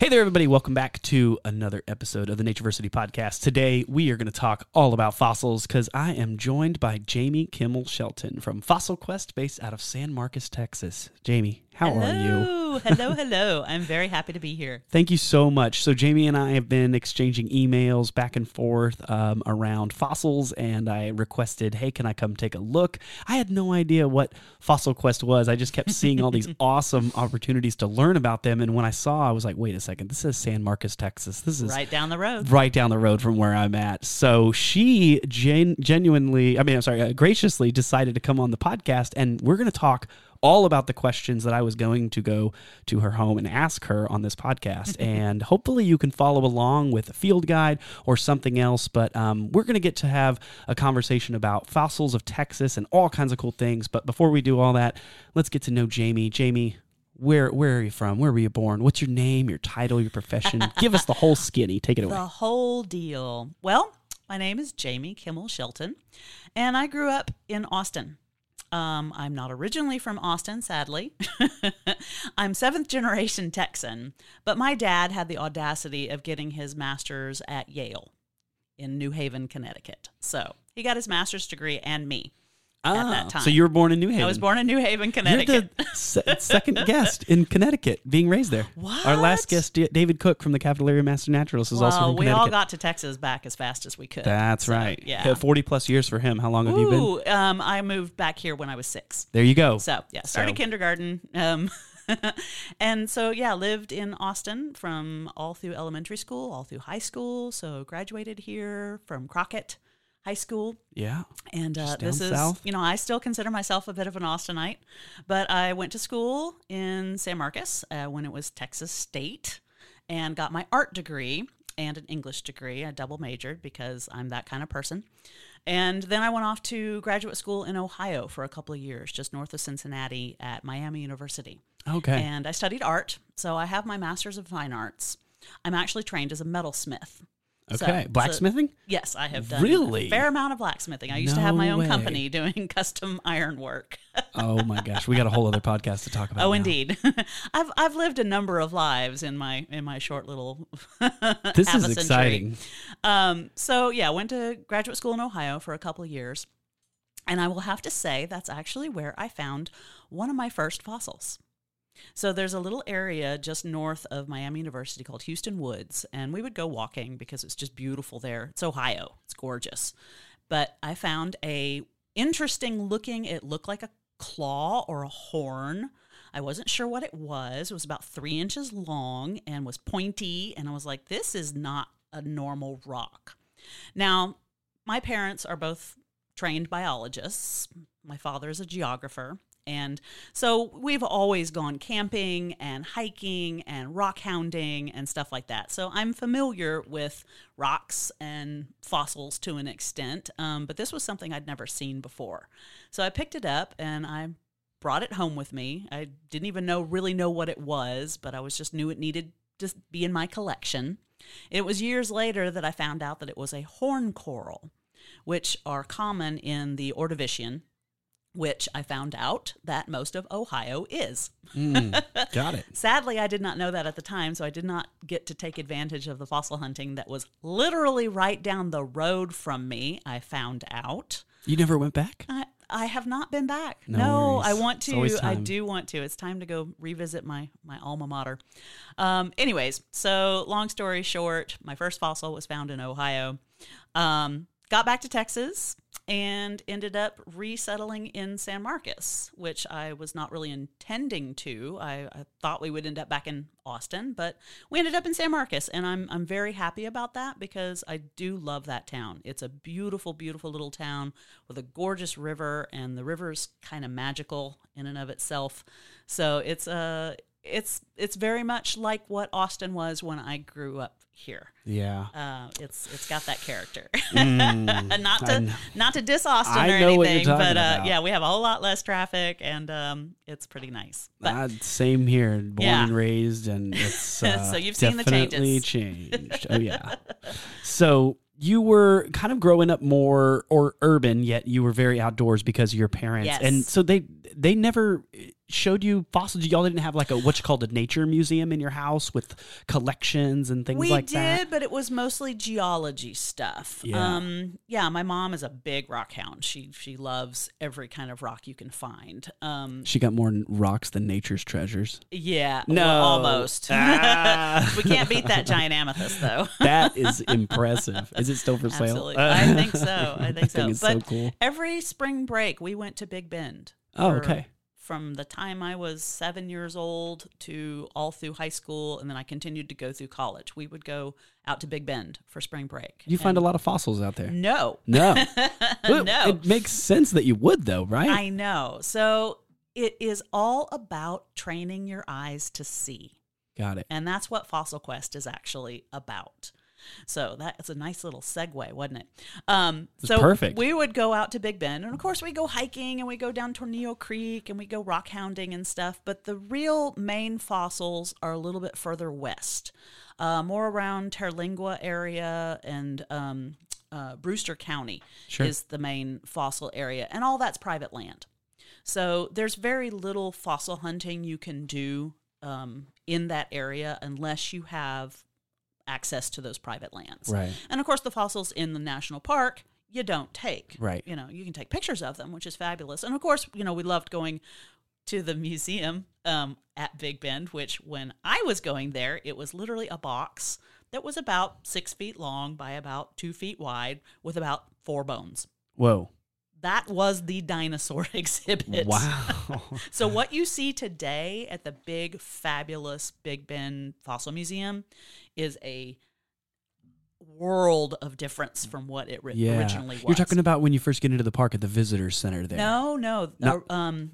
Hey there, everybody. Welcome back to another episode of the Natureversity Podcast. Today, we are going to talk all about fossils because I am joined by Jamie Kimmel Shelton from Fossil Quest, based out of San Marcos, Texas. Jamie, how are you? Hello. I'm very happy to be here. Thank you so much. So Jamie and I have been exchanging emails back and forth around fossils, and I requested, hey, can I come take a look? I had no idea what Fossil Quest was. I just kept seeing all these awesome opportunities to learn about them, and when I saw, I was like, wait a second, this is San Marcos, Texas. This is right down the road. Right down the road from where I'm at. So she graciously decided to come on the podcast, and we're going to talk all about the questions that I was going to go to her home and ask her on this podcast. And hopefully you can follow along with a field guide or something else. But we're going to get to have a conversation about fossils of Texas and all kinds of cool things. But before we do all that, let's get to know Jamie. Jamie, where are you from? Where were you born? What's your name, your title, your profession? Give us the whole skinny. Take it away. The whole deal. Well, my name is Jamie Kimmel Shelton, and I grew up in Austin. I'm not originally from Austin, sadly. I'm seventh generation Texan, but my dad had the audacity of getting his master's at Yale in New Haven, Connecticut. So he got his master's degree and me at that time. So you were born in New Haven. I was born in New Haven, Connecticut. You're the second guest in Connecticut being raised there. What? Our last guest, David Cook from the Capital Area Master Naturalist, is also from we Connecticut. all got to Texas back as fast as we could. That's right. Yeah. 40 plus years for him. How long have you been? I moved back here when I was 6. There you go. So, yeah, started kindergarten. And so, yeah, lived in Austin from all through elementary school, all through high school. So graduated here from Crockett High School. Yeah. And this is south. I still consider myself a bit of an Austinite, but I went to school in San Marcos when it was Texas State and got my art degree and an English degree. I double majored because I'm that kind of person. And then I went off to graduate school in Ohio for a couple of years, just north of Cincinnati at Miami University. Okay. And I studied art, so I have my Master's of Fine Arts. I'm actually trained as a metalsmith. Okay. Blacksmithing? Yes, I have done really? a fair amount of blacksmithing. I used to have my own company doing custom iron work. Oh my gosh, we got a whole other podcast to talk about. Oh, now. Indeed. I've lived a number of lives in my short little This half is a exciting. So yeah, went to graduate school in Ohio for a couple of years, and I will have to say that's actually where I found one of my first fossils. So there's a little area just north of Miami University called Houston Woods, and we would go walking because it's just beautiful there. It's Ohio. It's gorgeous. But I found a interesting looking, it looked like a claw or a horn. I wasn't sure what it was. It was about 3 inches long and was pointy, and I was like, this is not a normal rock. Now, my parents are both trained biologists. My father is a geographer. And so we've always gone camping and hiking and rock hounding and stuff like that. So I'm familiar with rocks and fossils to an extent, but this was something I'd never seen before. So I picked it up and I brought it home with me. I didn't even really know what it was, but I just knew it needed to be in my collection. It was years later that I found out that it was a horn coral, which are common in the Ordovician, which I found out that most of Ohio is. Got it. Sadly, I did not know that at the time, so I did not get to take advantage of the fossil hunting that was literally right down the road from me, I found out. You never went back? I have not been back. No worries. I want to. It's always time. I do want to. It's time to go revisit my alma mater. Anyways, so long story short, my first fossil was found in Ohio. Got back to Texas and ended up resettling in San Marcos, which I was not really intending to. I thought we would end up back in Austin, but we ended up in San Marcos, and I'm very happy about that because I do love that town. It's a beautiful, beautiful little town with a gorgeous river, and the river's kind of magical in and of itself. So it's very much like what Austin was when I grew up here. Yeah. It's got that character. Not to diss Austin or know what you're anything, talking but about. yeah, we have a whole lot less traffic, and it's pretty nice. But Same here, born Yeah. and raised, and it's So you've seen the definitely changes. changed. Oh yeah. So you were kind of growing up more or urban, yet you were very outdoors because of your parents, Yes. and so they never showed you fossils? Y'all didn't have like what's called a nature museum in your house with collections and things like that? We did, but it was mostly geology stuff. Yeah. My mom is a big rock hound. She loves every kind of rock you can find. She got more rocks than nature's treasures. Yeah, No. well, almost. We can't beat that giant amethyst, though. That is impressive. Is it still for sale? Absolutely. I think so. That thing is so But cool. every spring break, we went to Big Bend. Oh, for- okay. From the time I was 7 years old to all through high school, and then I continued to go through college. We would go out to Big Bend for spring break. You find a lot of fossils out there. No. No. No. It makes sense that you would, though, right? I know. So it is all about training your eyes to see. Got it. And that's what Fossil Quest is actually about. So that's a nice little segue, wasn't it? So perfect. We would go out to Big Bend, and of course we go hiking, and we go down Tornillo Creek, and we go rock hounding and stuff. But the real main fossils are a little bit further west, more around Terlingua area and Brewster County is the main fossil area, and all that's private land. So there's very little fossil hunting you can do in that area unless you have access to those private lands. Right. And of course, the fossils in the national park, you don't take. Right. You know, you can take pictures of them, which is fabulous. And of course, we loved going to the museum at Big Bend, which when I was going there, it was literally a box that was about 6 feet long by about 2 feet wide with about 4 bones. Whoa. That was the dinosaur exhibit. Wow. So what you see today at the big, fabulous Big Bend Fossil Museum is a world of difference from what it originally was. You're talking about when you first get into the park at the visitor center there. No. No.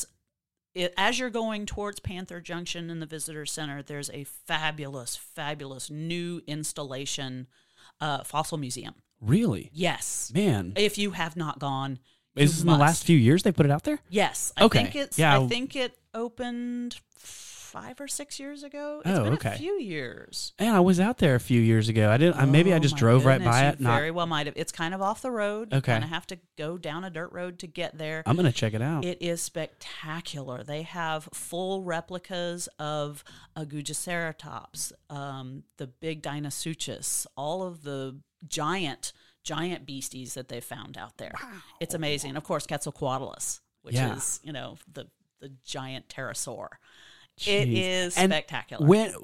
As you're going towards Panther Junction in the visitor center, there's a fabulous, fabulous new installation fossil museum. Really? Yes. Man. If you have not gone, Is this in the last few years they put it out there? Yes. Okay. I think it opened 5 or 6 years ago. It's been a few years. Man, I was out there a few years ago. Maybe I just drove right by it. Very well might have. It's kind of off the road. Okay. You kind of have to go down a dirt road to get there. I'm going to check it out. It is spectacular. They have full replicas of Agujaceratops, the big Deinosuchus, all of the giant beasties that they found out there. Wow. It's amazing. Of course, Quetzalcoatlus, which is, the giant pterosaur. Jeez. It is spectacular.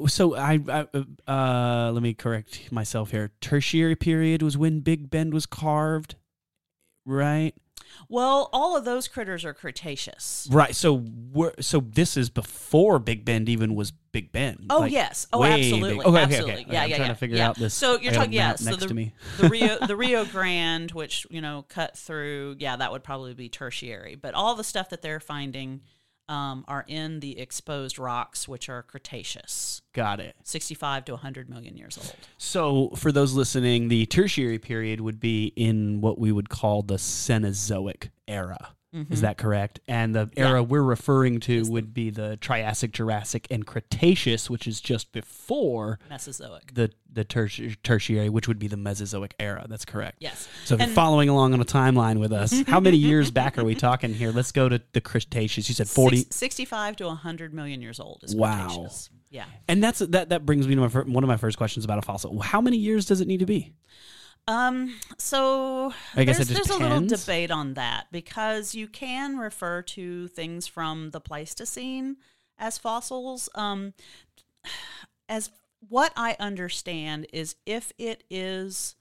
Let me correct myself here. Tertiary period was when Big Bend was carved, right? Well, all of those critters are Cretaceous. Right. So this is before Big Bend even was Big Bend. Oh, yes. Oh, absolutely. Okay, absolutely. Okay. Yeah, I'm trying to figure out this. So you're talking, next so to me. the Rio Grande, which, cut through, that would probably be tertiary. But all the stuff that they're finding are in the exposed rocks, which are Cretaceous. Got it. 65 to 100 million years old. So for those listening, the tertiary period would be in what we would call the Cenozoic era. Mm-hmm. Is that correct? And the era we're referring to would be the Triassic, Jurassic, and Cretaceous, which is just before Mesozoic. The tertiary, which would be the Mesozoic era. That's correct. Yes. So if you're following along on a timeline with us, how many years back are we talking here? Let's go to the Cretaceous. You said 40? 65 to 100 million years old is wow. Cretaceous. Yeah. And that brings me to one of my first questions about a fossil. How many years does it need to be? So I guess there's a little debate on that, because you can refer to things from the Pleistocene as fossils. As what I understand is, if it is,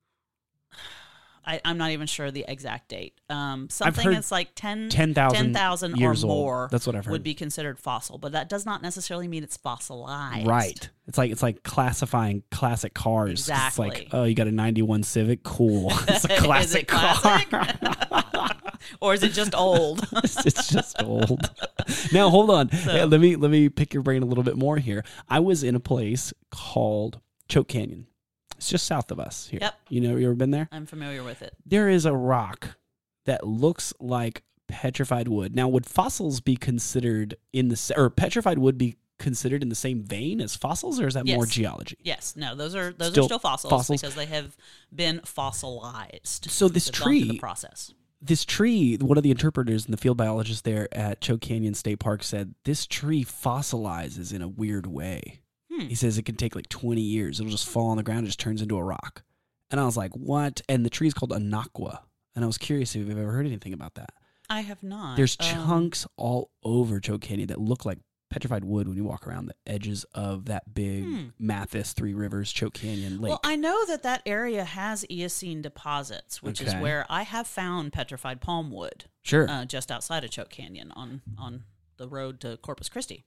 I'm not even sure the exact date. Something that's like 10,000 or more. That's what I've heard. Would be considered fossil, but that does not necessarily mean it's fossilized. Right. It's like classifying classic cars. Exactly. It's like, oh, you got a 91 Civic? Cool. It's a classic car. Or is it just old? It's just old. Now, hold on. So, let me pick your brain a little bit more here. I was in a place called Choke Canyon. It's just south of us here. Yep. You ever been there? I'm familiar with it. There is a rock that looks like petrified wood. Now, would fossils be considered or petrified wood be considered in the same vein as fossils, or is that more geology? Yes. No, those are still fossils because they have been fossilized. So this tree, the process. this tree, one of the interpreters and the field biologist there at Choke Canyon State Park said this tree fossilizes in a weird way. He says it can take like 20 years. It'll just fall on the ground and just turns into a rock. And I was like, what? And the tree's called Anaqua. And I was curious if you've ever heard anything about that. I have not. There's chunks all over Choke Canyon that look like petrified wood when you walk around the edges of that big Mathis, Three Rivers, Choke Canyon lake. Well, I know that area has Eocene deposits, which is where I have found petrified palm wood. Sure. Just outside of Choke Canyon on the road to Corpus Christi.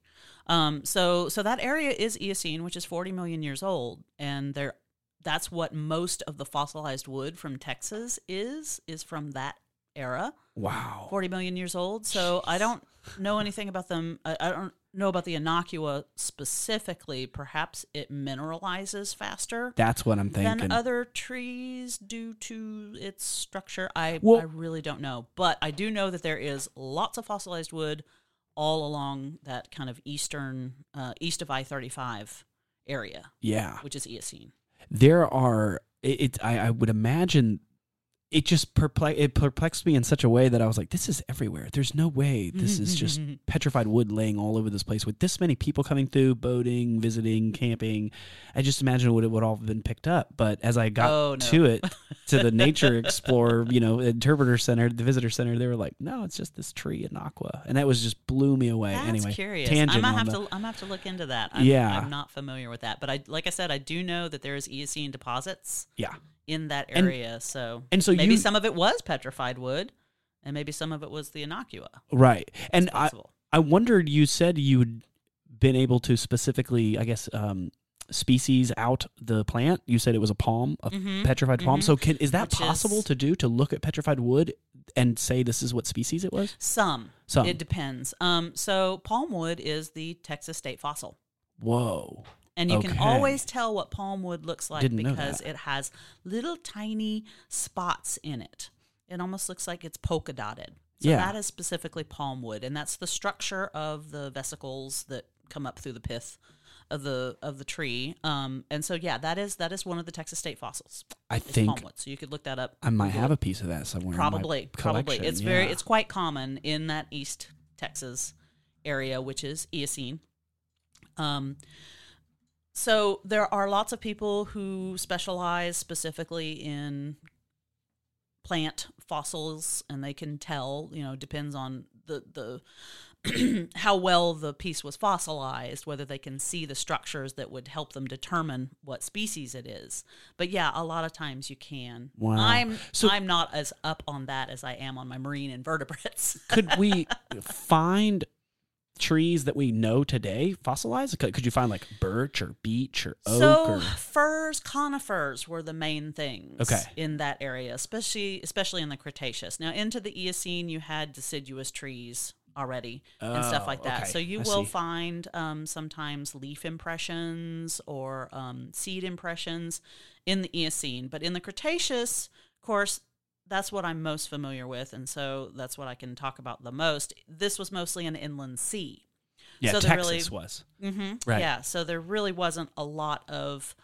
So that area is Eocene, which is 40 million years old, and that's what most of the fossilized wood from Texas is from that era. Wow. 40 million years old. So I don't know anything about them. I don't know about the Anaqua specifically. Perhaps it mineralizes faster. That's what I'm thinking. Than other trees due to its structure. I really don't know. But I do know that there is lots of fossilized wood all along that kind of east of I-35 area. Yeah. Which is Eocene. There are, I would imagine, it just perplexed me in such a way that I was like, this is everywhere. There's no way this is just petrified wood laying all over this place with this many people coming through, boating, visiting, camping. I just imagine it would all have been picked up. But as I got to the Nature Explorer, interpreter center, the visitor center, they were like, no, it's just this tree Anaqua. And that was just blew me away. That's anyway, curious. Tangent I'm gonna have to look into that. I'm not familiar with that. But like I said, I do know that there is Eocene deposits. Yeah. In that area, so maybe some of it was petrified wood, and maybe some of it was the Anaqua. Right, and I wondered. You said you'd been able to specifically, I guess, species out the plant. You said it was a palm, petrified palm. So is that possible to do? To look at petrified wood and say this is what species it was? Some. It depends. So palm wood is the Texas state fossil. Whoa. And you can always tell what palm wood looks like because it has little tiny spots in it. It almost looks like it's polka dotted. So that is specifically palm wood, and that's the structure of the vesicles that come up through the pith of the tree. And so that is one of the Texas state fossils. I think palm wood. So you could look that up. I might have a piece of that somewhere. Probably. It's Yeah. it's quite common in that East Texas area, which is Eocene. So there are lots of people who specialize specifically in plant fossils, and they can tell, depends on the how well the piece was fossilized, whether they can see the structures that would help them determine what species it is. But yeah, a lot of times you can. Wow. I'm not as up on that as I am on my marine invertebrates. Could we find trees that we know today fossilized? Could you find like birch or beech or oak? Firs, conifers were the main things in that area, especially in the Cretaceous. Now into the Eocene, you had deciduous trees already and stuff like that. So you will find sometimes leaf impressions or seed impressions in the Eocene. But in the Cretaceous, of course, that's what I'm most familiar with, and so that's what I can talk about the most. This was mostly an inland sea. Yeah, so Texas was. Right. Yeah, so there really wasn't a lot of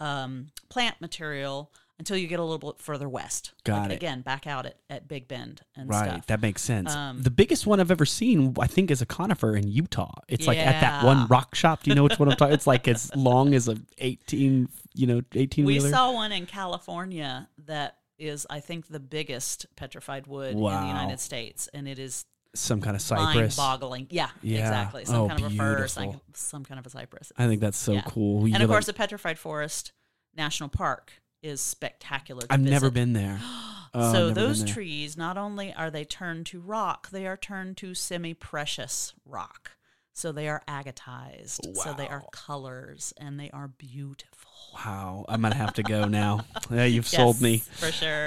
plant material until you get a little bit further west. Got it. Again, back out at Big Bend and stuff. Right, that makes sense. The biggest one I've ever seen, I think, is a conifer in Utah. It's like at that one rock shop. Do you know which one I'm talking? It's like as long as a 18 wheeler. We saw one in California that is, I think, the biggest petrified wood in the United States, and it is some kind of cypress. Mind-boggling. Yeah, exactly. Some kind of a fir, some kind of a cypress. I think that's so cool. And of course, the Petrified Forest National Park is spectacular to I've visit. never been there. So those trees, not only are they turned to rock, they are turned to semi-precious rock. So they are agatized. Wow. So they are colors, and they are beautiful. Wow. I might have to go now. Yeah, you've sold me. For sure.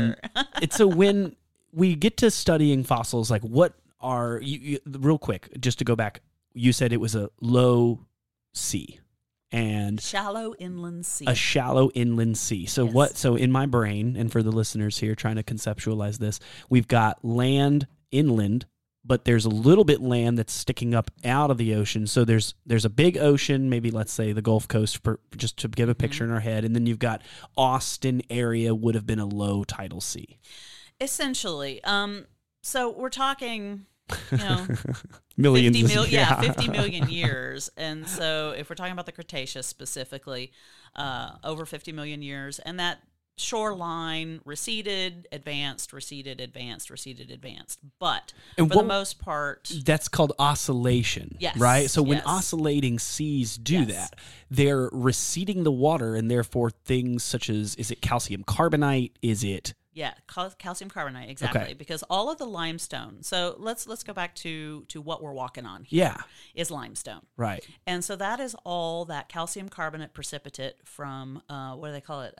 So when we get to studying fossils, like what are, you real quick, just to go back, you said it was a low sea. And shallow inland sea. A shallow inland sea. So so in my brain, and for the listeners here trying to conceptualize this, we've got land inland, but there's a little bit land that's sticking up out of the ocean. So there's a big ocean, maybe let's say the Gulf Coast, just to give a picture in our head, and then you've got Austin area would have been a low tidal sea. Essentially. So we're talking, you know, Millions. 50 million years. And so if we're talking about the Cretaceous specifically, over 50 million years, and that shoreline receded, advanced, receded, advanced, receded, advanced. But and for the most part, that's called oscillation, yes, right? So when yes. oscillating seas do Yes. that, they're receding the water, and therefore things such as, is it calcium carbonate? Is it... yeah, calcium carbonate, exactly. Okay. Because all of the limestone. So let's go back to what we're walking on here. Yeah. Is limestone. Right. And so that is all that calcium carbonate precipitate from what do they call it?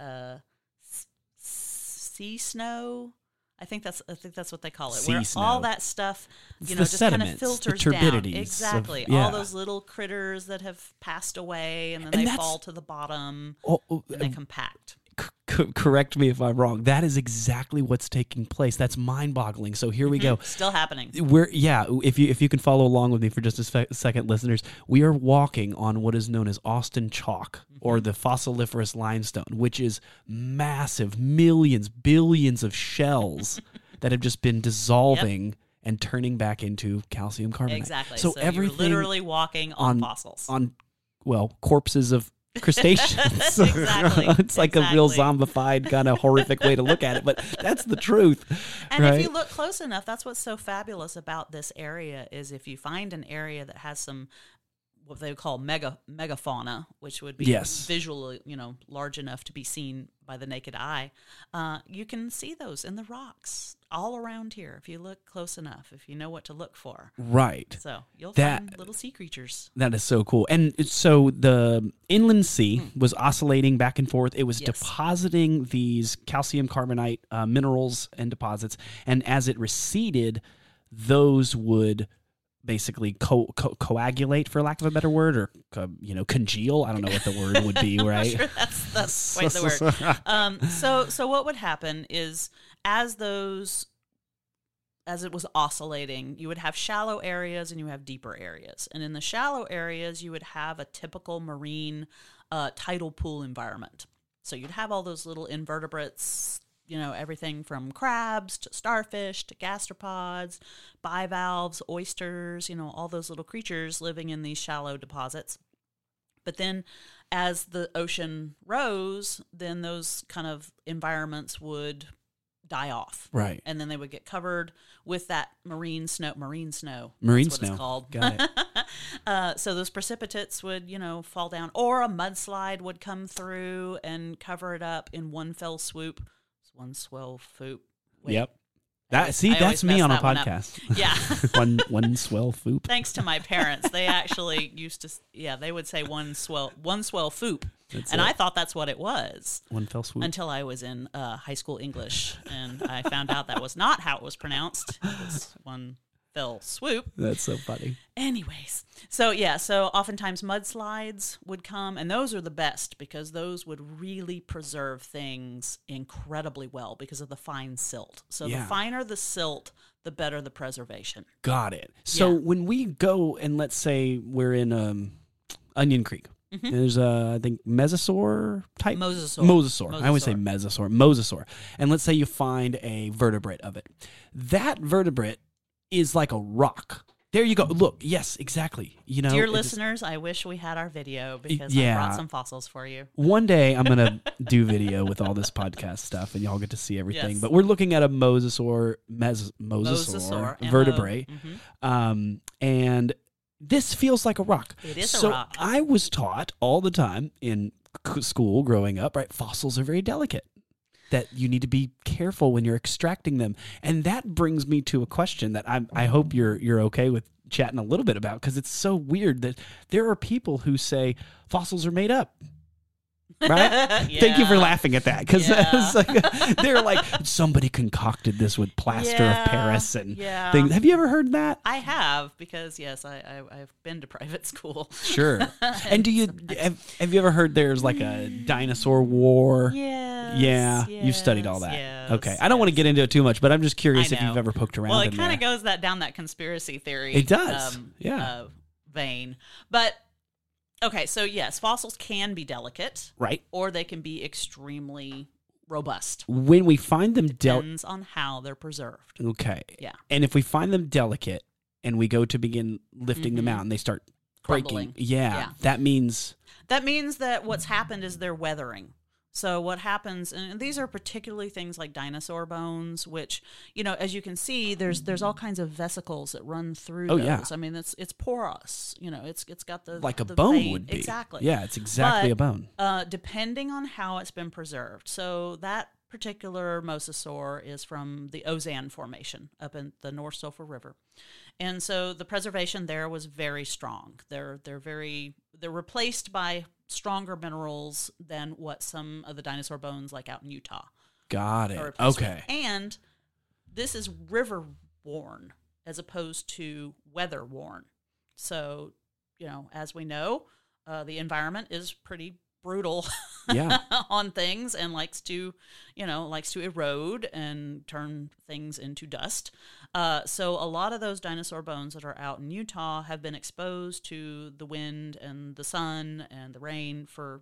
Sea snow. I think that's what they call it. Sea where snow. all that stuff, It's you the know, just kind of sediments, the filters down. turbidities of- Exactly. yeah. All those little critters that have passed away and then And they that's- fall to the bottom Oh, and they compact. correct me if I'm wrong. That is exactly what's taking place. That's mind-boggling. So here we go. Still happening. If you can follow along with me for just a second, listeners, we are walking on what is known as Austin chalk, or the fossiliferous limestone, which is massive, millions, billions of shells that have just been dissolving and turning back into calcium carbonate. Exactly. So you're everything literally walking on fossils. on corpses of crustaceans. Exactly. It's like a real Exactly. zombified kind of horrific way to look at it, but that's the truth. And right? if you look close enough, that's what's so fabulous about this area is if you find an area that has some what they would call megafauna, which would be Yes. visually, large enough to be seen by the naked eye, you can see those in the rocks all around here if you look close enough, if you know what to look for. Right. So you'll That- find little sea creatures. That is so cool. And so the inland sea was oscillating back and forth. It was Yes. depositing these calcium carbonate minerals and deposits. And as it receded, those would basically coagulate, for lack of a better word, or congeal. I don't know what the word would be, right? Sure, that's quite the word. So what would happen is as it was oscillating, you would have shallow areas and you have deeper areas. And in the shallow areas, you would have a typical marine tidal pool environment. So you'd have all those little invertebrates, everything from crabs to starfish to gastropods, bivalves, oysters, all those little creatures living in these shallow deposits. But then as the ocean rose, then those kind of environments would die off. Right. And then they would get covered with that marine snow. Marine That's snow. what it's called. Got it. So those precipitates would, fall down, or a mudslide would come through and cover it up in one fell swoop. It's one swell swoop. Wait, Yep. I That's always me mess on a that one up. podcast. Yeah. one swell foop. Thanks to my parents. They actually used to, they would say one swell foop. That's and it. I thought that's what it was. One fell swoop. Until I was in high school English, and I found out that was not how it was pronounced. It was one fell swoop. That's so funny. Anyways, so oftentimes mudslides would come, and those are the best because those would really preserve things incredibly well because of the fine silt. So Yeah. the finer the silt, the better the preservation. Got it. So Yeah. when we go and let's say we're in Onion Creek, Mm-hmm. there's I think mesosaur type. Mosasaur. I always say mesosaur. Mosasaur. And let's say you find a vertebrate of it. That vertebrate is like a rock. There you go. Look, yes, exactly. Dear listeners, I wish we had our video because I Yeah. brought some fossils for you. One day I'm going to do video with all this podcast stuff and y'all get to see everything. Yes. But we're looking at a mosasaur, Mosasaur, vertebrae. Mhm. And this feels like a rock. It is a so rock. I was taught all the time in school growing up, right? Fossils are very delicate. That you need to be careful when you're extracting them. And that brings me to a question that I hope you're okay with chatting a little bit about, because it's so weird that there are people who say fossils are made up. Right? Thank you for Yeah. laughing at that, because Yeah. they're like, somebody concocted this with plaster Yeah. of Paris and Yeah. things. Have you ever heard that? I have because yes, I've been to private school. Sure. And do you have you ever heard there's like a dinosaur war? Yes. Yeah, you've studied all that. Yes, Okay, I don't want to get into it too much, but I'm just curious I if you've know. ever poked around. Well, in it kind there. of goes down that conspiracy theory. It does. Yeah. Vein, but okay. So yes, fossils can be delicate, Right. or they can be extremely robust. When we find them Depends on how they're preserved. okay. Yeah. And if we find them delicate and we go to begin lifting them out and they start Crumbling. breaking, yeah, that means that what's happened is they're weathering. So what happens, and these are particularly things like dinosaur bones, which, as you can see, there's all kinds of vesicles that run through those. Yeah. I mean, it's porous. It's got the like a the bone vein. would be. Exactly. Yeah, it's exactly But, a bone. Depending on how it's been preserved. So that particular mosasaur is from the Ozan Formation up in the North Sulphur River. And so the preservation there was very strong. They're replaced by stronger minerals than what some of the dinosaur bones like out in Utah. Got are it. replaced Okay. with. And this is river worn as opposed to weather worn. So, as we know, the environment is pretty brutal Yeah. on things and likes to erode and turn things into dust. So a lot of those dinosaur bones that are out in Utah have been exposed to the wind and the sun and the rain for,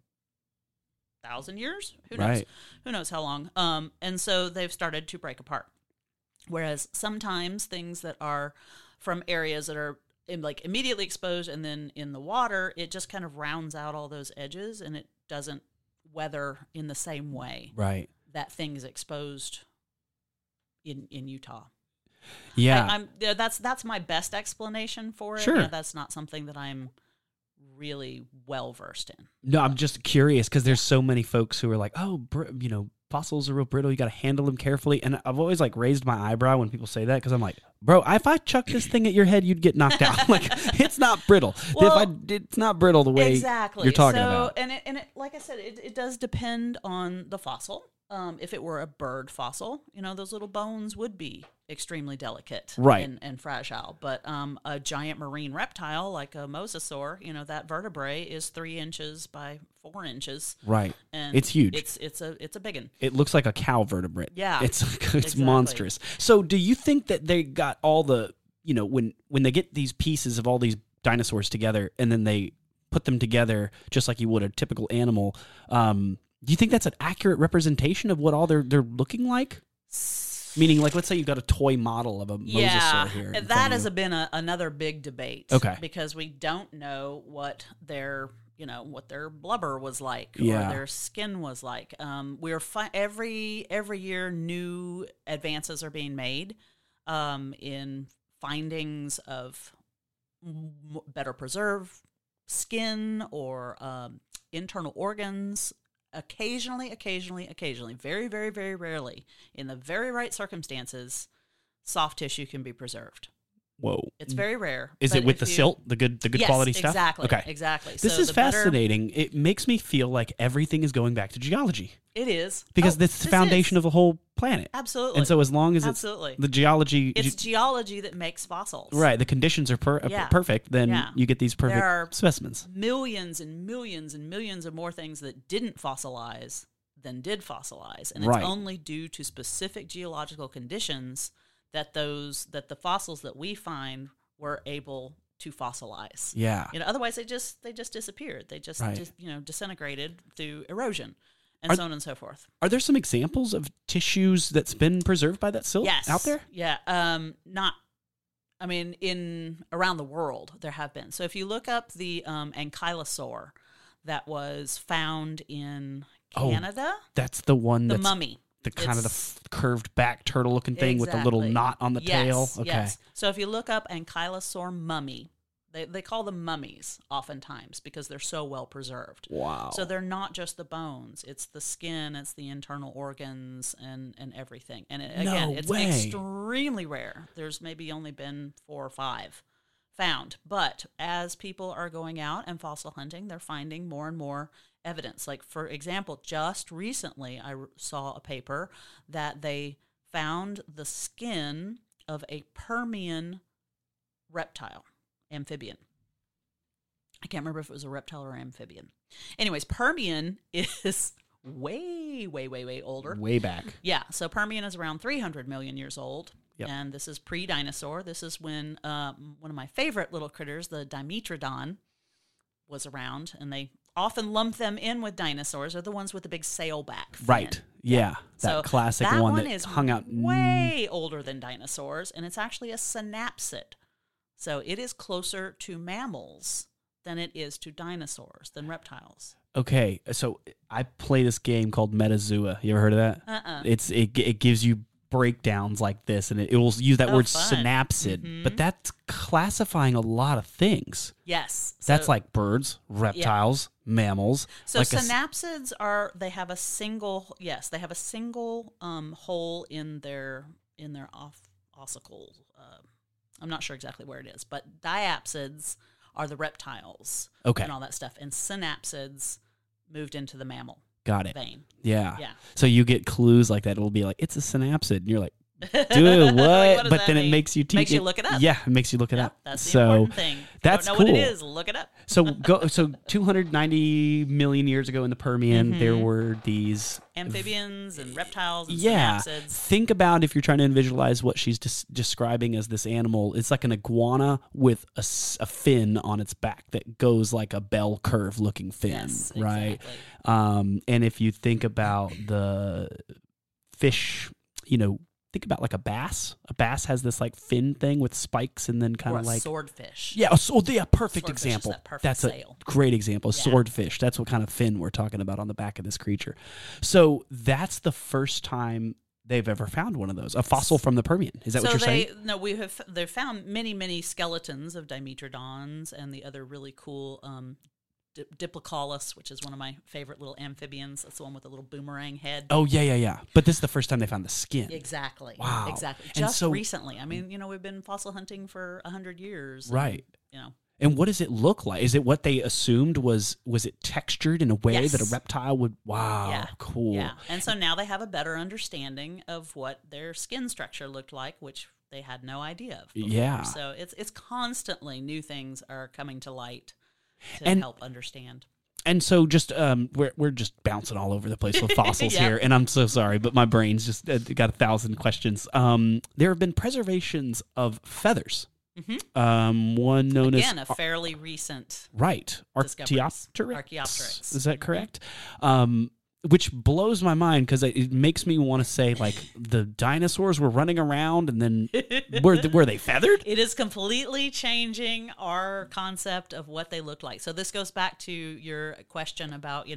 1,000 years? Who knows? Right. Who knows how long? And so they've started to break apart. Whereas sometimes things that are from areas that are immediately exposed and then in the water, it just kind of rounds out all those edges and it doesn't weather in the same way Right. that thing's exposed in Utah. Yeah. That's my best explanation for it. Sure. That's not something that I'm really well versed in. No, I'm just curious because there's so many folks who are like, oh, fossils are real brittle. You got to handle them carefully. And I've always raised my eyebrow when people say that because I'm like, bro, if I chuck this thing at your head, you'd get knocked out. It's not brittle. Well, it's not brittle the way you're talking about. And it, like I said, it does depend on the fossil. If it were a bird fossil, those little bones would be extremely delicate Right. and fragile. But a giant marine reptile like a mosasaur, that vertebrae is 3 inches by 4 inches. Right. And it's huge. It's a big one. It looks like a cow vertebrate. Yeah. It's Exactly. monstrous. So do you think that they got all the, when they get these pieces of all these dinosaurs together and then they put them together just like you would a typical animal, do you think that's an accurate representation of what all they're looking like? Meaning, let's say you've got a toy model of a mosasaur here. That has been another big debate. Okay. Because we don't know what their blubber was like or Yeah. their skin was like. We're every year new advances are being made in findings of better preserved skin or internal organs. Occasionally, very, very, very rarely, in the very right circumstances, soft tissue can be preserved. Whoa. It's very rare. Is it with the silt, the good Yes, quality stuff? Exactly. Okay. Exactly. This So is the better- fascinating. It makes me feel like everything is going back to geology It is. because this is the foundation of the whole planet. Absolutely. And so as long as Absolutely. it's the geology, It's geology that makes fossils. right, the conditions are Yeah. perfect, then Yeah. you get these perfect There are specimens. millions and millions and millions of more things that didn't fossilize than did fossilize. And Right. it's only due to specific geological conditions that the fossils that we find were able to fossilize. Yeah. Otherwise they just disappeared. They just, Right. disintegrated through erosion and so on and so forth. Are there some examples of tissues that's been preserved by that silt Yes. out there? Yeah. In around the world there have been. So if you look up the ankylosaur that was found in Canada, That's the one the that's mummy. the kind of the It's- curved back turtle looking thing with the little Exactly. knot on the tail. Okay. Yes. So if you look up ankylosaur mummy, they call them mummies oftentimes because they're so well preserved. Wow. So they're not just the bones; it's the skin, it's the internal organs, and everything. And again, it's way. extremely rare. There's maybe only been 4 or 5 found, but as people are going out and fossil hunting, they're finding more and more evidence. Like, for example, just recently I saw a paper that they found the skin of a Permian reptile, amphibian. I can't remember if it was a reptile or amphibian. Anyways, Permian is way, way, way, way older. Way back. Yeah, so Permian is around 300 million years old. Yep. And this is pre-dinosaur. This is when one of my favorite little critters, the Dimetrodon, was around. And they often lump them in with dinosaurs. They're the ones with the big sailback fin. Right. Yeah, that So classic that one one that is hung out. way older than dinosaurs, and it's actually a synapsid. So it is closer to mammals than it is to dinosaurs, than reptiles. Okay, so I play this game called MetaZoo. You ever heard of that? It gives you breakdowns like this, and it will use that word fun. synapsid, but that's classifying a lot of things. Yes. That's So- like birds, reptiles, mammals. So like synapsids they have a single hole in their ossicle. I'm not sure exactly where it is, but diapsids are the reptiles Okay. and all that stuff, and synapsids moved into the mammal Got it. vein. Yeah. Yeah. So you get clues like that. It'll be like, it's a synapsid. And you're like, dude, what? What does But that then it mean? makes you Makes you look it up. Yeah, it makes you look it Yep, up. that's the so important thing. that's Don't know cool. what it is, look it up. So 290 million years ago in the Permian, there were these Amphibians and reptiles and yeah. synapsids. Think about if you're trying to visualize what she's describing as this animal. It's like an iguana with a fin on its back that goes like a bell curve looking fin, Yes, right? exactly. And if you think about the fish, think about like a bass. A bass has this like fin thing with spikes and then kind Or of a like swordfish. yeah, perfect Swordfish is example. that perfect That's sail. a great example. A Yeah. swordfish. That's what kind of fin we're talking about on the back of this creature. So that's the first time they've ever found one of those. A fossil from the Permian. Is that what you're saying? No, they've found many skeletons of Dimetrodons and the other really cool Diplocaulus, which is one of my favorite little amphibians. That's the one with the little boomerang head. Oh yeah. But this is the first time they found the skin. Exactly. Wow. Exactly. And Just so- recently. I mean, we've been fossil hunting for 100 years. Right. And, And what does it look like? Is it what they assumed was it textured in a way Yes. that a reptile would? Wow, Yeah. cool. Yeah. And so now they have a better understanding of what their skin structure looked like, which they had no idea of before. Yeah. So it's constantly new things are coming to light to And- help understand. And so just we're just bouncing all over the place with fossils Yep. here, and I'm so sorry, but my brain's just got 1,000 questions. There have been preservations of feathers. One known Again, as a fairly recent right discoveries. Archaeopteryx. Archaeopteryx. Is that correct? Which blows my mind because it makes me want to say like the dinosaurs were running around and then were they feathered? It is completely changing our concept of what they look like. So this goes back to your question about,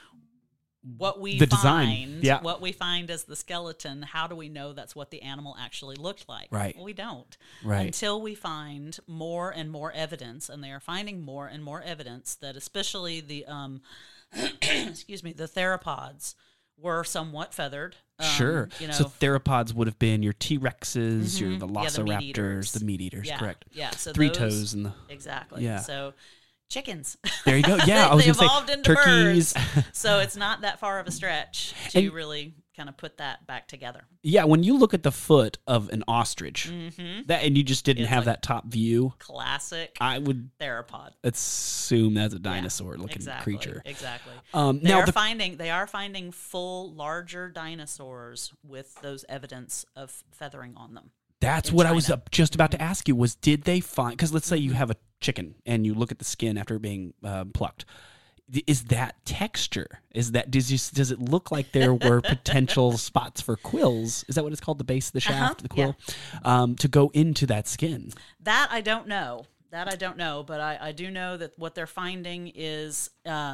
what we The find, design, yeah. what we find as the skeleton. How do we know that's what the animal actually looked like? Right. Well, we don't. Right. Until we find more and more evidence, and they are finding more and more evidence that especially the excuse me, the theropods were somewhat feathered. Sure. So theropods would have been your T-Rexes, your velociraptors, the meat eaters, yeah. correct? Yeah. So Three those- toes and the Exactly. Yeah. So chickens. there you go. Yeah, I was They gonna evolved say into turkeys. birds. So it's not that far of a stretch to And- really kind of put that back together. Yeah, when you look at the foot of an ostrich, that and you just didn't It's have like- that top view, Classic I would theropod. assume that's a dinosaur-looking Exactly. creature. Exactly. Now They are finding full larger dinosaurs with those evidence of feathering on them. That's in what I was China. just about to ask you was did they find, because let's say you have a chicken and you look at the skin after being plucked. Is that texture? Does it look like there were potential spots for quills? Is that what it's called? The base of the shaft, the quill, to go into that skin? That I don't know. But I do know that what they're finding is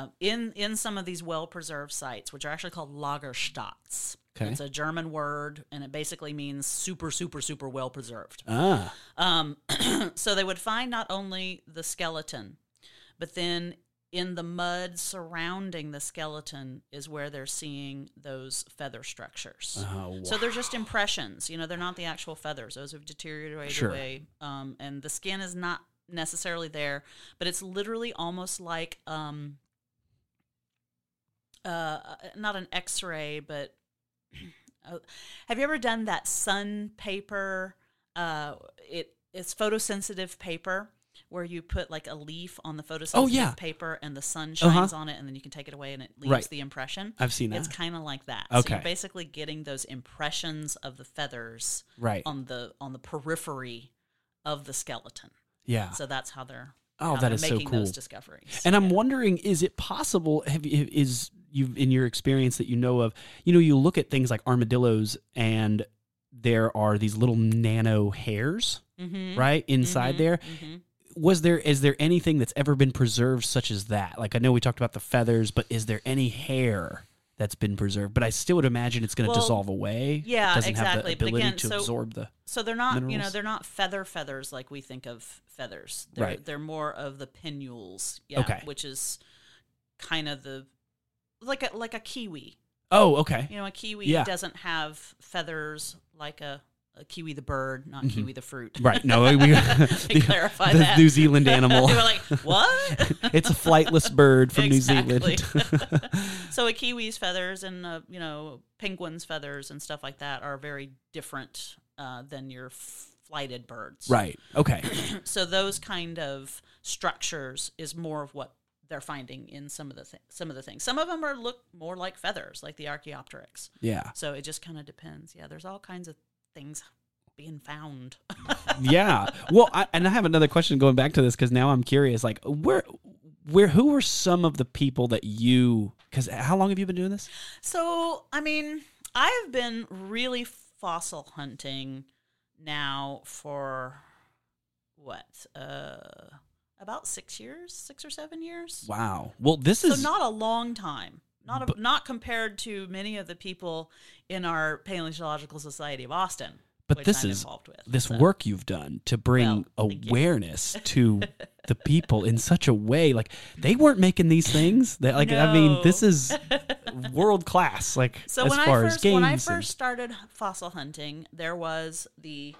in some of these well-preserved sites, which are actually called Lagerstätts. Okay. It's a German word, and it basically means super, super, super well-preserved. Ah, So they would find not only the skeleton, but then in the mud surrounding the skeleton is where they're seeing those feather structures. oh, So they're just impressions. They're not the actual feathers. Those have deteriorated Sure. away. And the skin is not necessarily there, but it's literally almost like not an X-ray, but have you ever done that sun paper? It's photosensitive paper where you put like a leaf on the photosensitive paper and the sun shines on it, and then you can take it away and it leaves the impression. I've seen that. It's kind of like that. Okay. So you're basically getting those impressions of the feathers right. on the periphery of the skeleton. Yeah. So that's how they're Oh, how that they're is so making cool. those discoveries. And I'm wondering, is it possible? you've in your experience that you know of, you look at things like armadillos and there are these little nano hairs, right, inside there. Is there anything that's ever been preserved such as that? Like, I know we talked about the feathers, but is there any hair that's been preserved? But I still would imagine it's going to dissolve away. Yeah, it doesn't exactly. have the ability but again, to absorb the. So they're not, minerals. they're not feathers like we think of feathers. They're more of the pinnules, Okay. which is kind of like a kiwi. Oh, okay. A kiwi doesn't have feathers like a kiwi the bird, not kiwi the fruit. Right. No, we clarify the that. New Zealand animal. They were like, what? It's a flightless bird from New Zealand. So a kiwi's feathers and penguin's feathers and stuff like that are very different than your flighted birds. Right. Okay. So those kind of structures is more of what they're finding in some of the things. Some of them look more like feathers, like the Archaeopteryx. Yeah. So it just kind of depends. Yeah, there's all kinds of things being found. Yeah. Well, I have another question going back to this because now I'm curious. Like, who were some of the people that because how long have you been doing this? So, I mean, I've been really fossil hunting now for about 6 or 7 years. Wow. Well, this is not a long time. Not compared to many of the people in our Paleontological Society of Austin. But this is this work you've done to bring awareness to the people in such a way. Like, they weren't making these things. No. I mean, this is world class. Like, so as far as games. When I first started fossil hunting, there was the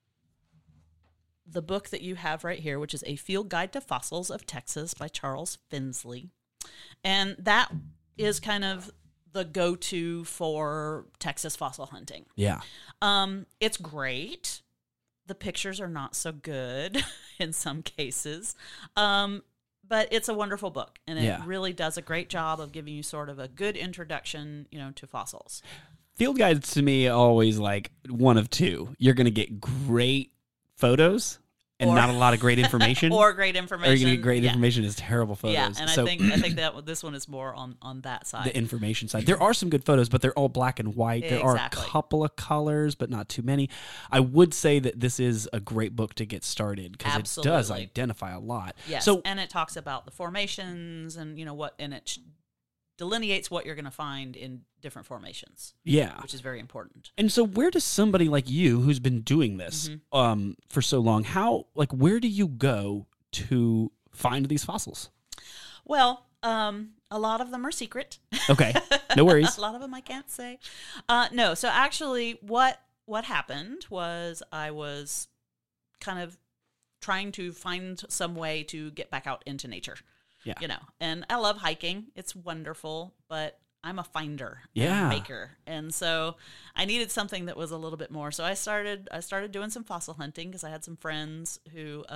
book that you have right here, which is A Field Guide to Fossils of Texas by Charles Finsley, and that is kind of the go-to for Texas fossil hunting. Yeah. It's great. The pictures are not so good in some cases. But it's a wonderful book, and it really does a great job of giving you sort of a good introduction, to fossils. Field guides to me always like one of two. You're going to get great photos and not a lot of great information. Or great information. Or you're going to get great information is terrible photos. Yeah, and I think that this one is more on that side. The information side. There are some good photos, but they're all black and white. There are a couple of colors, but not too many. I would say that this is a great book to get started because it does identify a lot. Yes, and it talks about the formations and it delineates what you're going to find in different formations. Yeah. Which is very important. And so where does somebody like you who's been doing this for so long, where do you go to find these fossils? Well, a lot of them are secret. Okay. No worries. A lot of them I can't say. No, so actually what happened was I was kind of trying to find some way to get back out into nature. Yeah. And I love hiking. It's wonderful, but I'm a finder and a maker. And so I needed something that was a little bit more. So I started doing some fossil hunting because I had some friends who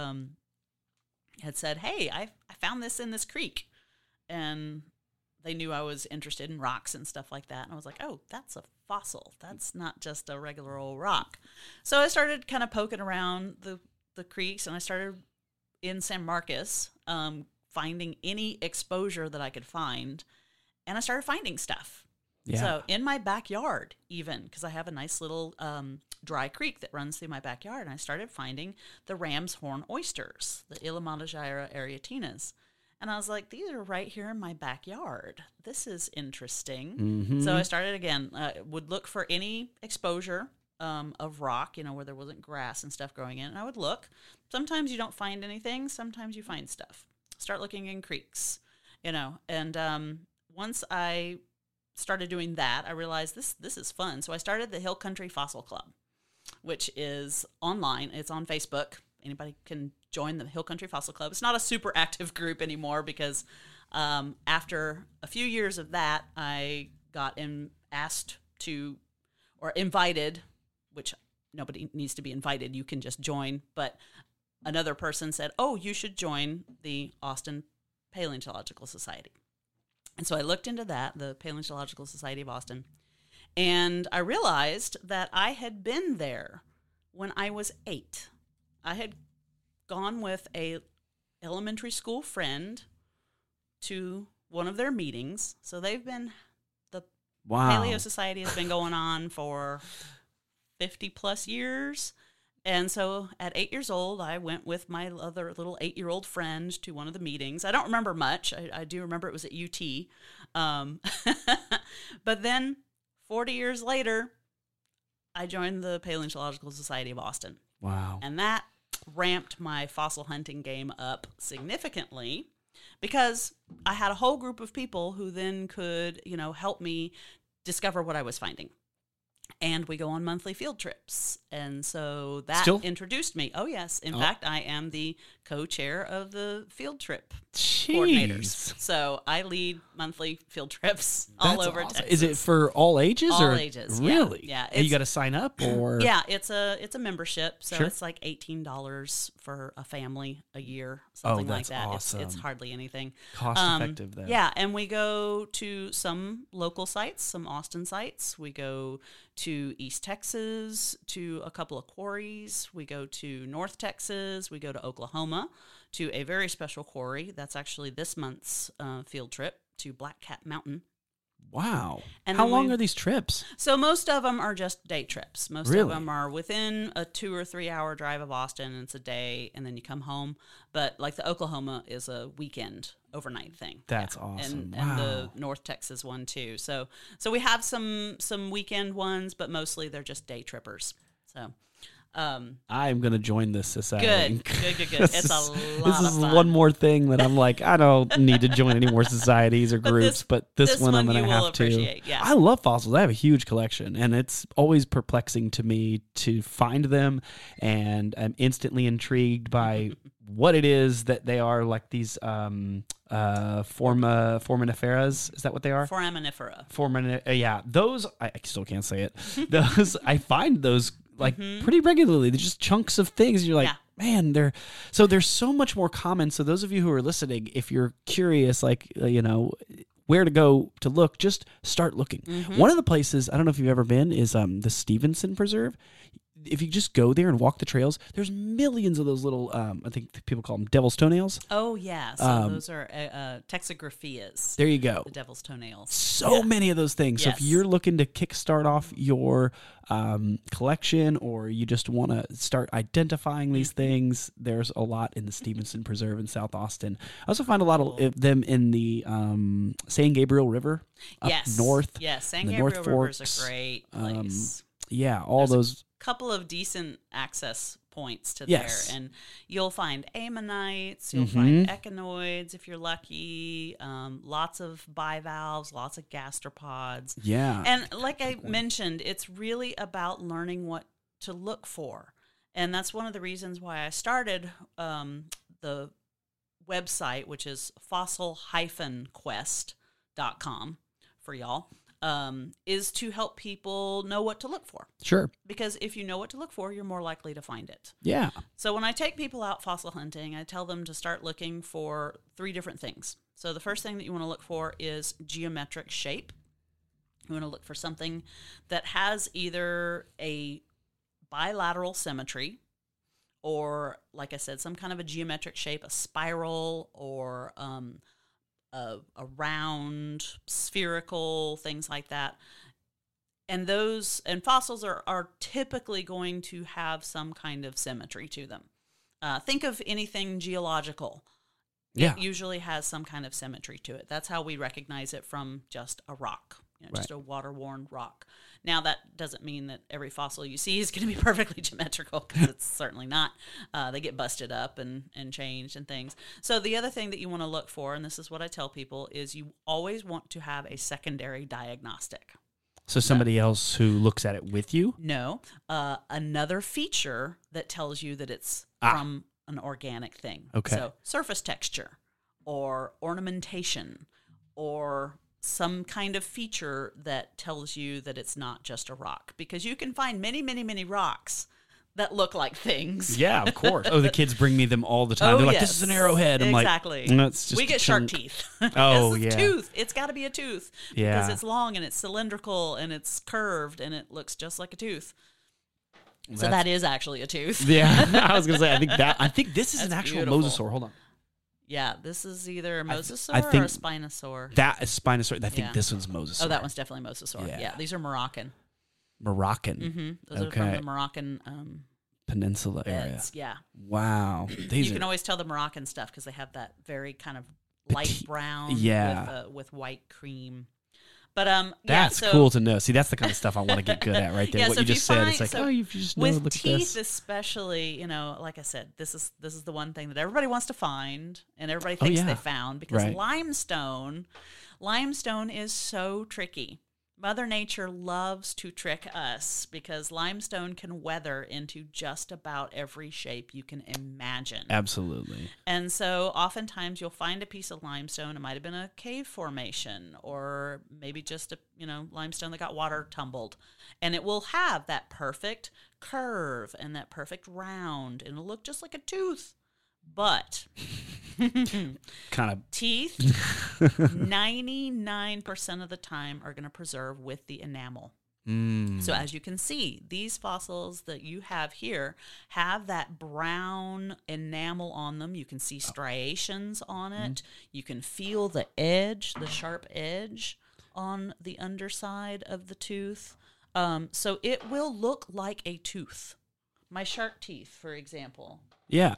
had said, "Hey, I found this in this creek." And they knew I was interested in rocks and stuff like that. And I was like, "Oh, that's a fossil. That's not just a regular old rock." So I started kind of poking around the creeks, and I started in San Marcos, finding any exposure that I could find, and I started finding stuff. Yeah. So in my backyard, even, because I have a nice little dry creek that runs through my backyard, and I started finding the ram's horn oysters, the Elamonogyra areatinas. And I was like, these are right here in my backyard. This is interesting. Mm-hmm. So I started again, would look for any exposure of rock, where there wasn't grass and stuff growing in, and I would look. Sometimes you don't find anything. Sometimes you find stuff. Start looking in creeks, and once I started doing that, I realized this is fun. So I started the Hill Country Fossil Club, which is online. It's on Facebook. Anybody can join the Hill Country Fossil Club. It's not a super active group anymore because after a few years of that, I got asked to, or invited, which nobody needs to be invited. You can just join. But another person said, "Oh, you should join the Austin Paleontological Society." And so I looked into that, the Paleontological Society of Austin, and I realized that I had been there when I was 8. I had gone with a elementary school friend to one of their meetings. So the Wow. Paleo Society has been going on for 50 plus years. And so at 8 years old, I went with my other little 8-year-old friend to one of the meetings. I don't remember much. I do remember it was at UT. But then 40 years later, I joined the Paleontological Society of Austin. Wow. And that ramped my fossil hunting game up significantly because I had a whole group of people who then could, help me discover what I was finding. And we go on monthly field trips. And so that introduced me. Oh, yes. In fact, I am the co-chair of the field trip coordinators. So I lead monthly field trips all over Texas. Is it for all ages? All ages. Really? Yeah. You got to sign up or? Yeah, it's a membership. So it's like $18 for a family a year, something like that. Awesome. It's hardly anything. Cost effective then. Yeah, and we go to some local sites, some Austin sites. We go to East Texas, to a couple of quarries. We go to North Texas. We go to Oklahoma to a very special quarry. That's actually this month's field trip to Black Cat Mountain. Wow. And how long are these trips? So most of them are just day trips. Most really? of them are within a 2 or 3 hour drive of Austin, and it's a day, and then you come home. But like the Oklahoma is a weekend overnight thing. That's awesome. And the North Texas one too. So we have some weekend ones, but mostly they're just day trippers. So I'm going to join this society. Good. It's a lot of fun. This is one more thing that I'm like, I don't need to join any more societies or groups, but this one I'm going to have to. Yeah. I love fossils. I have a huge collection, and it's always perplexing to me to find them, and I'm instantly intrigued by what it is that they are, like these foraminiferas. Is that what they are? Foraminifera. Yeah. Those, I still can't say it. Those, I find those pretty regularly. They're just chunks of things. You're like, man, they're so much more common. So those of you who are listening, if you're curious, where to go to look, just start looking. One of the places, I don't know if you've ever been, is the Stevenson Preserve. If you just go there and walk the trails, there's millions of those little, I think people call them devil's toenails. Oh, yeah. So those are Texagraphias. There you go. The devil's toenails. So many of those things. Yes. So if you're looking to kickstart off your collection, or you just want to start identifying these things, there's a lot in the Stevenson Preserve in South Austin. I also find a lot of them in the San Gabriel River up north. Yes, San Gabriel River is a great place. All those couple of decent access points to there, and you'll find ammonites, you'll find echinoids if you're lucky, lots of bivalves, lots of gastropods. And like I mentioned, it's really about learning what to look for, and that's one of the reasons why I started the website, which is fossil-quest.com for y'all. Is to help people know what to look for. Sure. Because if you know what to look for, you're more likely to find it. Yeah. So when I take people out fossil hunting, I tell them to start looking for 3 different things. So the first thing that you want to look for is geometric shape. You want to look for something that has either a bilateral symmetry or, like I said, some kind of a geometric shape, a spiral or a round, spherical, things like that. And fossils are typically going to have some kind of symmetry to them. Think of anything geological. Yeah. It usually has some kind of symmetry to it. That's how we recognize it from just a rock, just a water-worn rock. Now, that doesn't mean that every fossil you see is going to be perfectly geometrical, because it's certainly not. They get busted up and changed and things. So the other thing that you want to look for, and this is what I tell people, is you always want to have a secondary diagnostic. So somebody else who looks at it with you? No. Another feature that tells you that it's from an organic thing. Okay. So surface texture or ornamentation or some kind of feature that tells you that it's not just a rock, because you can find many, many, many rocks that look like things. Yeah, of course. Oh, the kids bring me them all the time. They're like, this is an arrowhead. I'm exactly. like, no, it's just we get shark teeth. Oh, it's a tooth. It's got to be a tooth. Yeah. Because it's long and it's cylindrical and it's curved and it looks just like a tooth. So that is actually a tooth. Yeah, I was going to say, I think this is an actual beautiful. mosasaur. Hold on. Yeah, this is either a mosasaur I think or a spinosaur. That is Spinosaurus. I think Yeah. this one's mosasaur. Oh, that one's definitely mosasaur. Yeah. Yeah, these are Moroccan. Moroccan Those are from the Moroccan Peninsula area. beds. Yeah. Wow. These You are can always tell the Moroccan stuff because they have that very kind of light Petite- brown yeah. with white cream. But that's yeah, so cool to know. See, that's the kind of stuff I want to get good at right there. Yeah, what so you if you just said, find- it's like, so oh, you just know, with look at teeth this. especially, like I said, this is the one thing that everybody wants to find and everybody thinks yeah. they found because Right. limestone is so tricky. Mother Nature loves to trick us because limestone can weather into just about every shape you can imagine. Absolutely. And so oftentimes you'll find a piece of limestone. It might have been a cave formation or maybe just a, limestone that got water tumbled. And it will have that perfect curve and that perfect round. And it'll look just like a tooth. But Kind of. teeth, 99% of the time are going to preserve with the enamel. So as you can see, these fossils that you have here have that brown enamel on them. You can see striations on it. You can feel the edge, the sharp edge on the underside of the tooth. So it will look like a tooth. My shark teeth, for example. Yeah.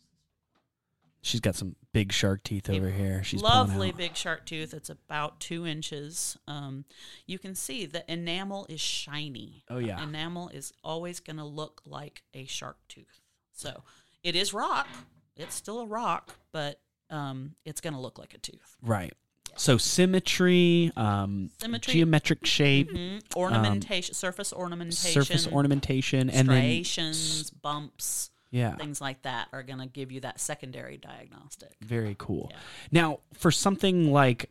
She's got some big shark teeth over here. She's pulling Lovely out. big shark tooth. It's about 2 inches. You can see the enamel is shiny. Oh, yeah. Enamel is always going to look like a shark tooth. So it is rock. It's still a rock, but it's going to look like a tooth. Right. So symmetry, geometric shape, Ornamentation, surface ornamentation, and striations, bumps. Yeah. Things like that are going to give you that secondary diagnostic. Very cool. Yeah. Now, for something like,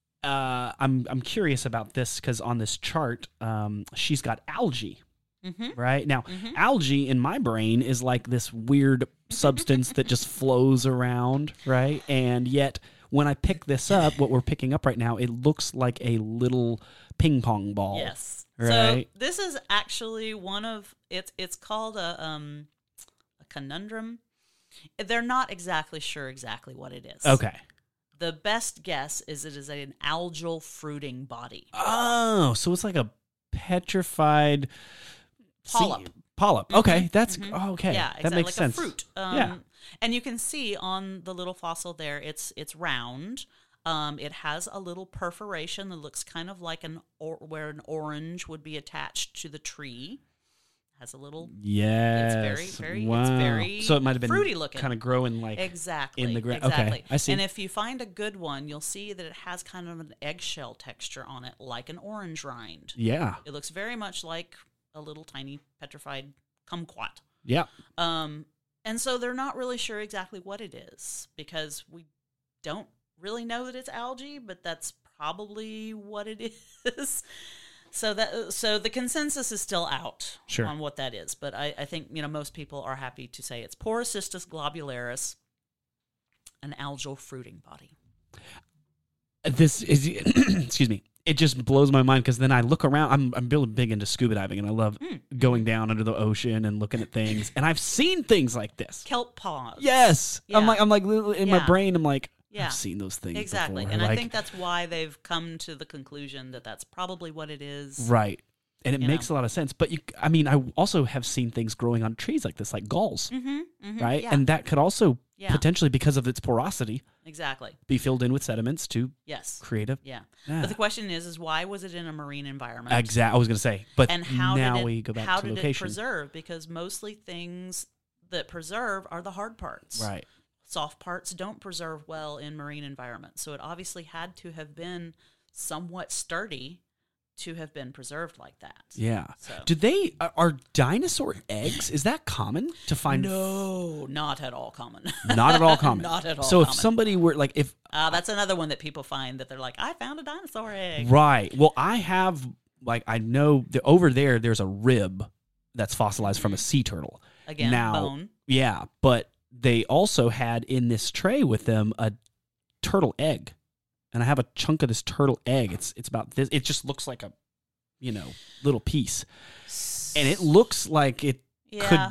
I'm curious about this because on this chart, she's got algae. Right now, algae in my brain is like this weird substance that just flows around, right? And yet, when I pick this up, what we're picking up right now, it looks like a little ping pong ball. Yes. Right. So this is actually one of it's called a conundrum. They're not exactly sure exactly what it is. Okay. The best guess is it is an algal fruiting body. Oh, so it's like a petrified Polyp. Polyp. Okay, that's okay. Yeah, exactly. That makes like sense. a fruit. Yeah. And you can see on the little fossil there, it's round. It has a little perforation that looks kind of like where an orange would be attached to the tree. Has a little. Yes. It's very, wow. it's very. So it might have been fruity looking. kind of growing like Exactly. in the ground. Exactly. Okay, I see. And if you find a good one, you'll see that it has kind of an eggshell texture on it, like an orange rind. Yeah. It looks very much like a little tiny petrified kumquat. Yeah. And so they're not really sure exactly what it is because we don't really know that it's algae, but that's probably what it is. So the consensus is still out on what that is. But I think most people are happy to say it's Porocystis globularis, an algal fruiting body. This is excuse me. It just blows my mind because then I look around. I'm really big into scuba diving, and I love going down under the ocean and looking at things. And I've seen things like this. Kelp pods. Yes, Yeah. I'm like in my brain. I'm like, Yeah. I've seen those things Exactly. before. And like, I think that's why they've come to the conclusion that that's probably what it is. right. And it makes a lot of sense. But I also have seen things growing on trees like this, like galls, right? Yeah. And that could also Yeah. potentially, because of its porosity, Exactly. be filled in with sediments to Yes. create a. Yeah. Yeah. But the question is why was it in a marine environment? Exactly. I was going to say, but And how now did it, we go back how to did location. it preserve? Because mostly things that preserve are the hard parts. Right. Soft parts don't preserve well in marine environments. So it obviously had to have been somewhat sturdy to have been preserved like that. Yeah. So. Do they are dinosaur eggs? Is that common to find? No, not at all common. Not at all common. Not at all So if common. somebody were like, if That's another one that people find that they're like, I found a dinosaur egg. right, well, I have I know over there's a rib that's fossilized from a sea turtle. Again, now, bone. Yeah, but they also had in this tray with them a turtle egg. And I have a chunk of this turtle egg. It's about this. It just looks like a, little piece, and it looks like it could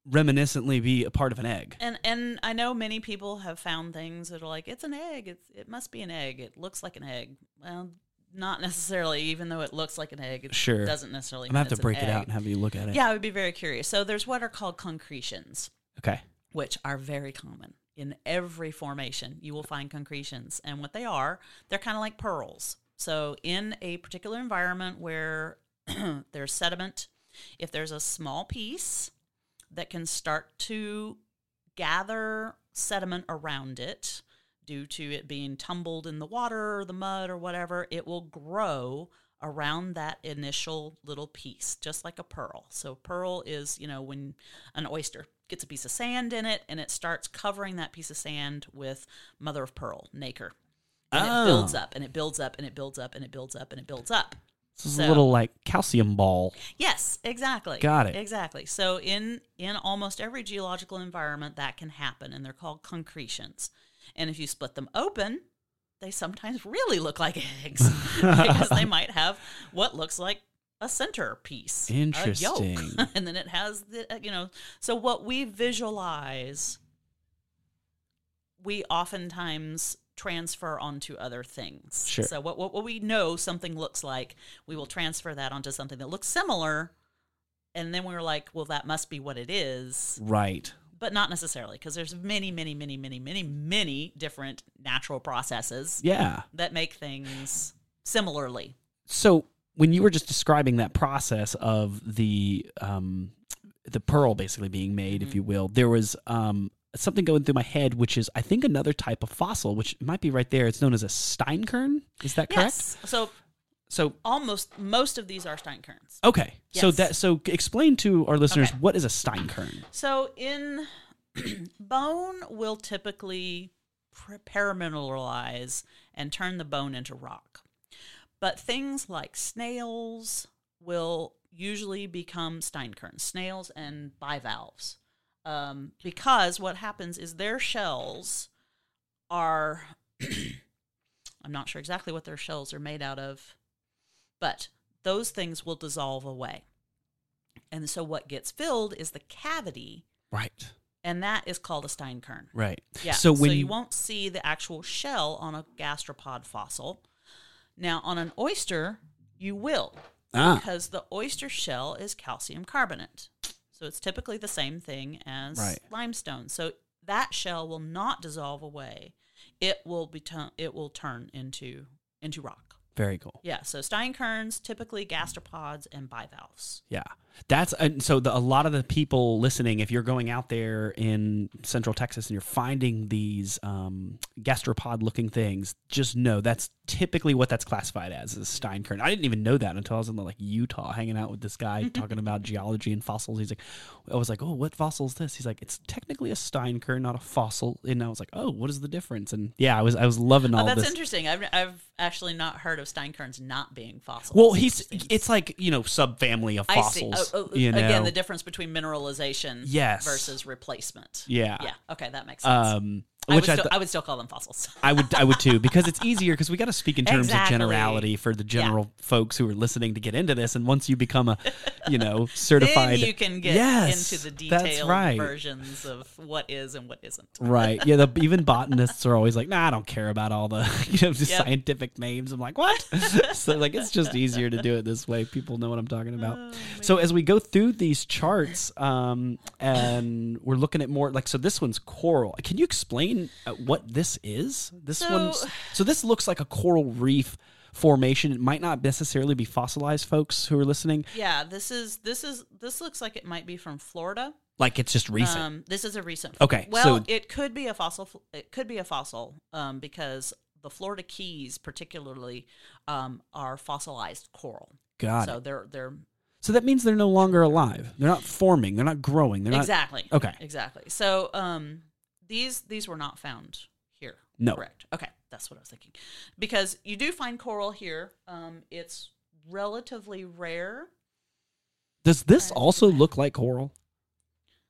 reminiscently be a part of an egg. And I know many people have found things that are like, it's an egg. It must be an egg. It looks like an egg. Well, not necessarily. Even though it looks like an egg, it Sure. doesn't necessarily. I'm gonna mean have to break it's it an out egg. and have you look at it. Yeah, I would be very curious. So there's what are called concretions, Okay. which are very common in every formation. You will find concretions, and what they are, they're kind of like pearls. So in a particular environment where there's sediment, if there's a small piece that can start to gather sediment around it due to it being tumbled in the water or the mud or whatever, it will grow around that initial little piece, just like a pearl. So pearl is, when an oyster gets a piece of sand in it and it starts covering that piece of sand with mother of pearl, nacre. And it builds up and it builds up and it builds up and it builds up and it builds up. This is a little like calcium ball. Yes, exactly. Got it. Exactly. So in almost every geological environment, that can happen, and they're called concretions. And if you split them open, they sometimes really look like eggs because they might have what looks like a centerpiece. Interesting. A yolk. And then it has the, so what we visualize, we oftentimes transfer onto other things. Sure. So what we know something looks like, we will transfer that onto something that looks similar. And then we're like, well, that must be what it is. Right. But not necessarily, because there's many, many, many, many, many, many different natural processes Yeah. that make things similarly. So when you were just describing that process of the pearl basically being made, if you will, there was something going through my head, which is I think another type of fossil, which might be right there. It's known as a steinkern. Is that correct? Yes. So most of these are steinkerns. okay. Yes. So explain to our listeners Okay. what is a steinkern. So in bone will typically paramineralize and turn the bone into rock. But things like snails will usually become steinkerns, snails and bivalves. Because what happens is their shells are, I'm not sure exactly what their shells are made out of, but those things will dissolve away. And so what gets filled is the cavity, Right. and that is called a steinkern. Right. Yeah. So when you won't see the actual shell on a gastropod fossil. Now, on an oyster, you will, because the oyster shell is calcium carbonate. So it's typically the same thing as limestone. So that shell will not dissolve away. It will turn into rock. Very cool. Yeah. So steinkerns, typically gastropods and bivalves. Yeah. That's so a lot of the people listening, if you're going out there in Central Texas and you're finding these gastropod looking things, just know that's typically what that's classified as, is a steinkern. I didn't even know that until I was in Utah hanging out with this guy talking about geology and fossils. He's like, I was like, oh, what fossil is this? He's like, it's technically a steinkern, not a fossil. And I was like, oh, what is the difference? And yeah, I was loving all that's this. interesting. I've actually not heard of steinkerns not being fossils. Well, it's like, subfamily of fossils. Again, the difference between mineralization versus replacement. Yeah. Yeah. Okay, that makes sense. I would still call them fossils. I would too, because it's easier, because we got to speak in terms of generality for the general folks who are listening to get into this. And once you become a, certified, then you can get into the detailed versions of what is and what isn't. Right. Yeah. Even botanists are always like, nah, I don't care about all the scientific names. I'm like, what? So it's just easier to do it this way. People know what I'm talking about. So as we go through these charts, and we're looking at more so this one's coral. Can you explain what this is? So this looks like a coral reef formation. It might not necessarily be fossilized, folks who are listening. Yeah, this looks like it might be from Florida. Like it's just recent. This is a recent. Okay. Well, it could be a fossil. It could be a fossil because the Florida Keys, particularly, are fossilized coral. Got it. So they're. So that means they're no longer alive. They're not forming. They're not growing. They're exactly. Not. Okay. Exactly. So these were not found here. No. Correct. Okay, that's what I was thinking. Because you do find coral here. It's relatively rare. Does this also look like coral?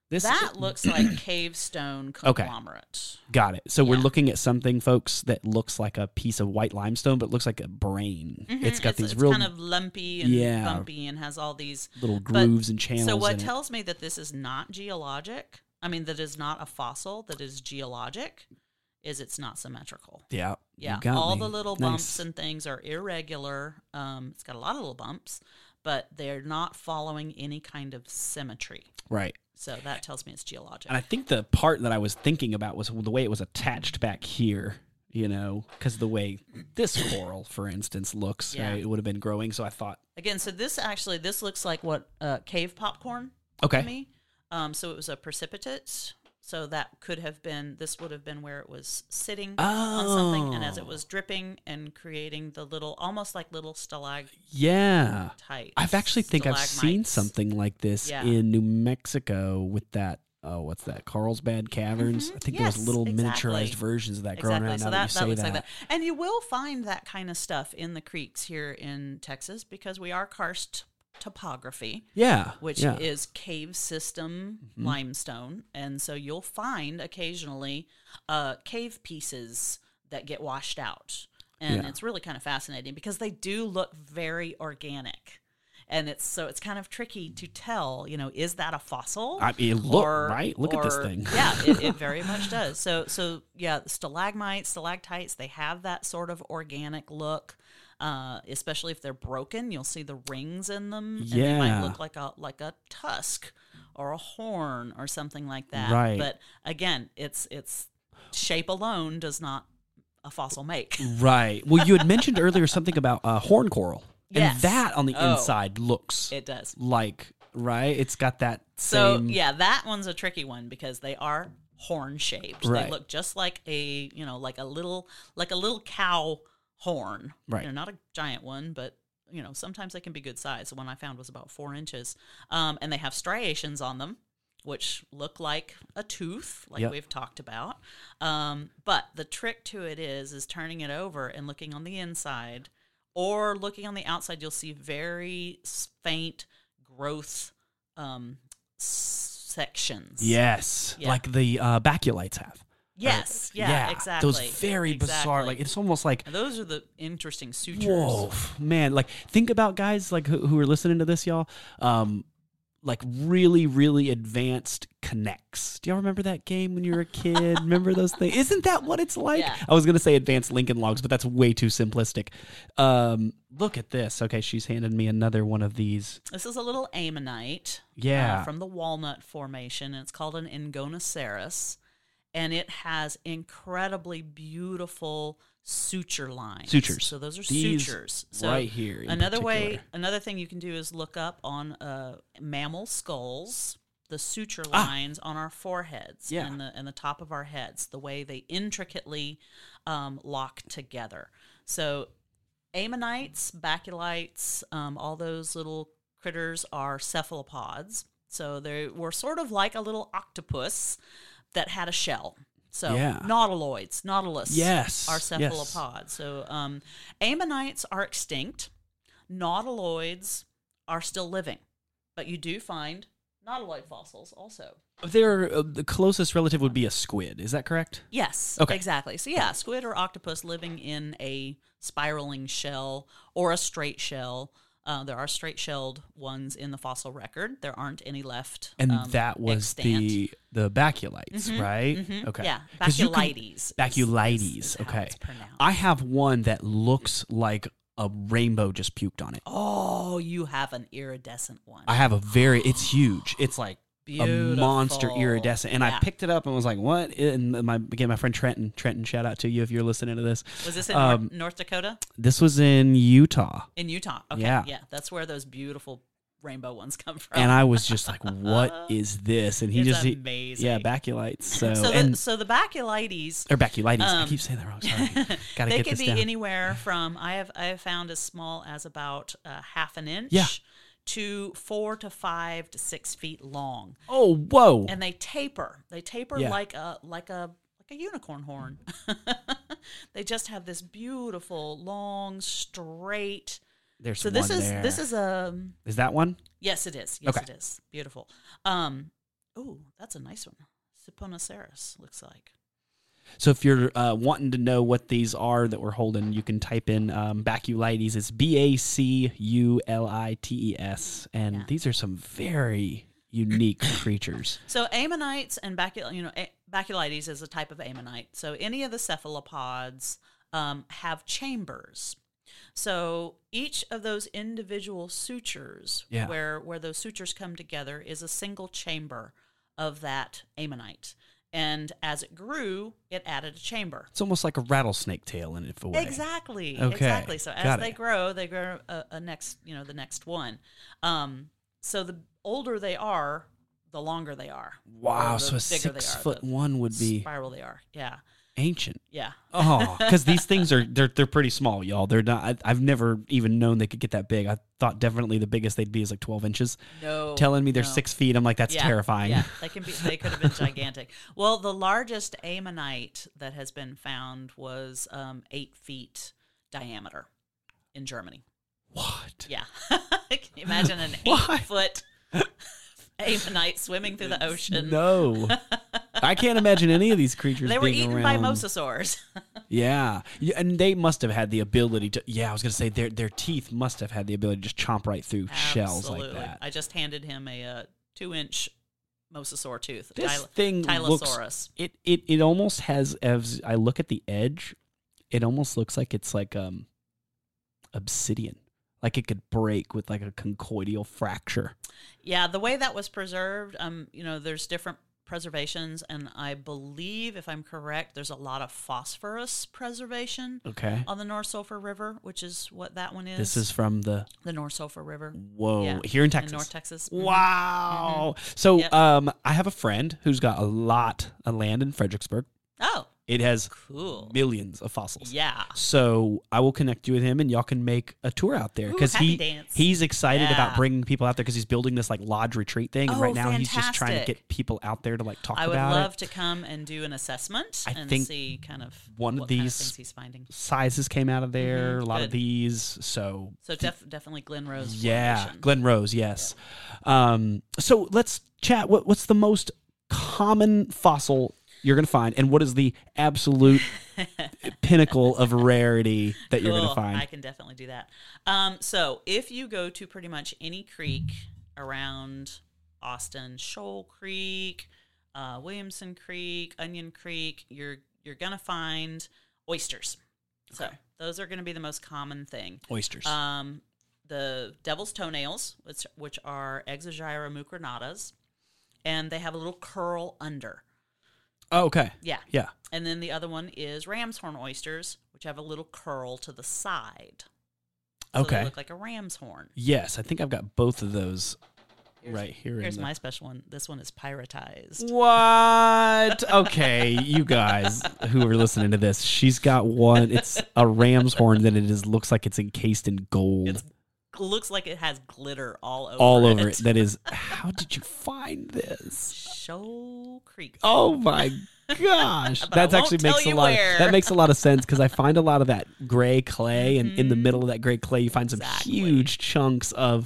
That looks like cave stone conglomerate. Got it. So we're looking at something, folks, that looks like a piece of white limestone, but looks like a brain. Mm-hmm. It's got it's real kind of lumpy and bumpy and has all these little grooves and channels. So what in tells me that this is not geologic, that is not a fossil, that is geologic, is it's not symmetrical. Yeah. Yeah. All the little bumps and things are irregular. It's got a lot of little bumps, but they're not following any kind of symmetry. Right. So that tells me it's geologic. And I think the part that I was thinking about was the way it was attached back here, because the way this coral, for instance, looks, right? It would have been growing. So I thought. Again, so this looks like what cave popcorn to me. So it was a precipitate. So that this would have been where it was sitting on something. And as it was dripping and creating the little, almost like little stalactites. Yeah. I've actually think I've seen something like this in New Mexico with that. Oh, what's that? Carlsbad Caverns. I think there was little miniaturized versions of that growing around. So now that you say like that. And you will find that kind of stuff in the creeks here in Texas because we are karst topography, which is cave system limestone, and so you'll find occasionally cave pieces that get washed out, and it's really kind of fascinating because they do look very organic, and it's kind of tricky to tell, is that a fossil? Look at this thing. Yeah, it very much does. So stalagmites, stalactites, they have that sort of organic look. Especially if they're broken, you'll see the rings in them. And they might look like a tusk or a horn or something like that. Right. But again, it's shape alone does not a fossil make. Right. Well, you had mentioned earlier something about horn coral. Yes. And that on the inside looks. It does. Like, right? It's got that same. So, that one's a tricky one because they are horn shaped. Right. They look just like like a little cow horn, right? Not a giant one, but sometimes they can be good size. The one I found was about 4 inches, and they have striations on them, which look like a tooth, like we've talked about. But the trick to it is turning it over and looking on the inside, or looking on the outside. You'll see very faint growth sections. Yes, like the baculites have. Yes, exactly. Those very bizarre, like it's almost like and those are the interesting sutures. Whoa, man! Like think about guys like who are listening to this, y'all. Like really, really advanced connects. Do y'all remember that game when you were a kid? Remember those things? Isn't that what it's like? Yeah. I was gonna say advanced Lincoln Logs, but that's way too simplistic. Look at this. Okay, she's handed me another one of these. This is a little ammonite. From the Walnut Formation, and it's called an Ingonoceros. And it has incredibly beautiful suture lines. Sutures. So those are these sutures. So right here. Another thing you can do is look up on mammal skulls, the suture lines on our foreheads and the top of our heads, the way they intricately lock together. So ammonites, baculites, all those little critters are cephalopods. So they were sort of like a little octopus that had a shell. So nautilus are cephalopods. Yes. So ammonites are extinct. Nautiloids are still living. But you do find nautiloid fossils also. The closest relative would be a squid. Is that correct? Yes, exactly. So squid or octopus living in a spiraling shell or a straight shell. There are straight-shelled ones in the fossil record. There aren't any left. And that was extant. the baculites, right? Mm-hmm. Okay. Yeah, baculites. Baculites, is okay. How it's pronounced. I have one that looks like a rainbow just puked on it. Oh, you have an iridescent one. I have it's huge. It's like beautiful. A monster iridescent. And I picked it up and was like, what? And my friend Trenton, shout out to you if you're listening to this. Was this in North Dakota? This was in Utah. In Utah. Okay. Yeah. That's where those beautiful rainbow ones come from. And I was just like, what is this? And it's amazing. Baculites. So the baculites. Or baculites. I keep saying that wrong. Sorry. Gotta they get could this be down. anywhere from, I have found as small as about half an inch. To 4 to 5 to 6 feet long. Oh, whoa! And they taper. Like a unicorn horn. They just have this beautiful, long, straight. There's one there. This is a. Is that one? Yes, it is. Yes, it is. Beautiful. Oh, that's a nice one. Siphonoceros looks like. So if you're wanting to know what these are that we're holding, you can type in Baculites. It's Baculites, and Yeah. these are some very unique creatures. So ammonites and Baculites is a type of ammonite. So any of the cephalopods have chambers. So each of those individual sutures, Yeah. where those sutures come together, is a single chamber of that ammonite. And as it grew, it added a chamber. It's almost like a rattlesnake tail in it, a way. Exactly. Okay. Exactly. So as Got they it. grow the next one. So the older they are, the longer they are. Wow, Or the so a bigger they are, 6 foot the one would be spiral they are. Yeah. ancient. Yeah. Oh, because these things they're pretty small, y'all. They're not. I've never even known they could get that big. I thought definitely the biggest they'd be is like 12 inches. No. Telling me they're no. 6 feet, I'm like, that's Yeah, terrifying. Yeah, they could have been gigantic. Well, the largest ammonite that has been found was 8 feet diameter in Germany. What? Yeah. Can you imagine an What? 8-foot ammonite swimming through the ocean? No, I can't imagine any of these creatures. They were being eaten by around. mosasaurs. Yeah, and they must have had the ability to. Yeah, I was gonna say their teeth must have had the ability to just chomp right through shells like Absolutely. that. I just handed him a 2-inch mosasaur tooth. This thing Tylosaurus. looks. It almost has. As I look at the edge, it almost looks like it's like obsidian. Like it could break with like a conchoidal fracture. Yeah, the way that was preserved, there's different preservations, and I believe, if I'm correct, there's a lot of phosphorus preservation Okay. on the North Sulphur River, which is what that one is. This is from the the North Sulphur River. whoa Yeah, here in Texas. In North Texas. Mhm. Wow. So Yep. I have a friend who's got a lot of land in Fredericksburg. Oh, It has cool. millions of fossils. Yeah. So I will connect you with him, and y'all can make a tour out there Ooh, because happy dance. he's excited about Yeah. bringing people out there because he's building this like lodge retreat thing, and Oh, right now he's just trying to fantastic. get people out there to like talk I would about love it. to come and do an assessment I and think see kind of one of what kind these things he's finding. Sizes came out of there, a lot of good. these. So So definitely Glen Rose. yeah, Formation. Glen Rose, yes. So let's chat. What's the most common fossil you're going to find, and what is the absolute pinnacle of rarity that you're going to Cool. find? I can definitely do that. So if you go to pretty much any creek around Austin, Shoal Creek, Williamson Creek, Onion Creek, you're gonna find oysters. So Okay. those are gonna be the most common thing. Oysters. The devil's toenails, which are Exogyra mucronatas, and they have a little curl under. Oh, okay. Yeah. Yeah. And then the other one is ram's horn oysters, which have a little curl to the side. So Okay. they look like a ram's horn. Yes, I think I've got both of those right here. Here's in my special one. This one is pyretized. What? Okay, you guys who are listening to this, she's got one. It's a ram's horn that looks like it's encased in gold. It looks like it has glitter all over all over it. That is, how did you find this? Shoal Creek. Oh my gosh, But I that won't actually tell makes a you lot. where. That makes a lot of sense because I find a lot of that gray clay, and in the middle of that gray clay, you find some Exactly. huge chunks of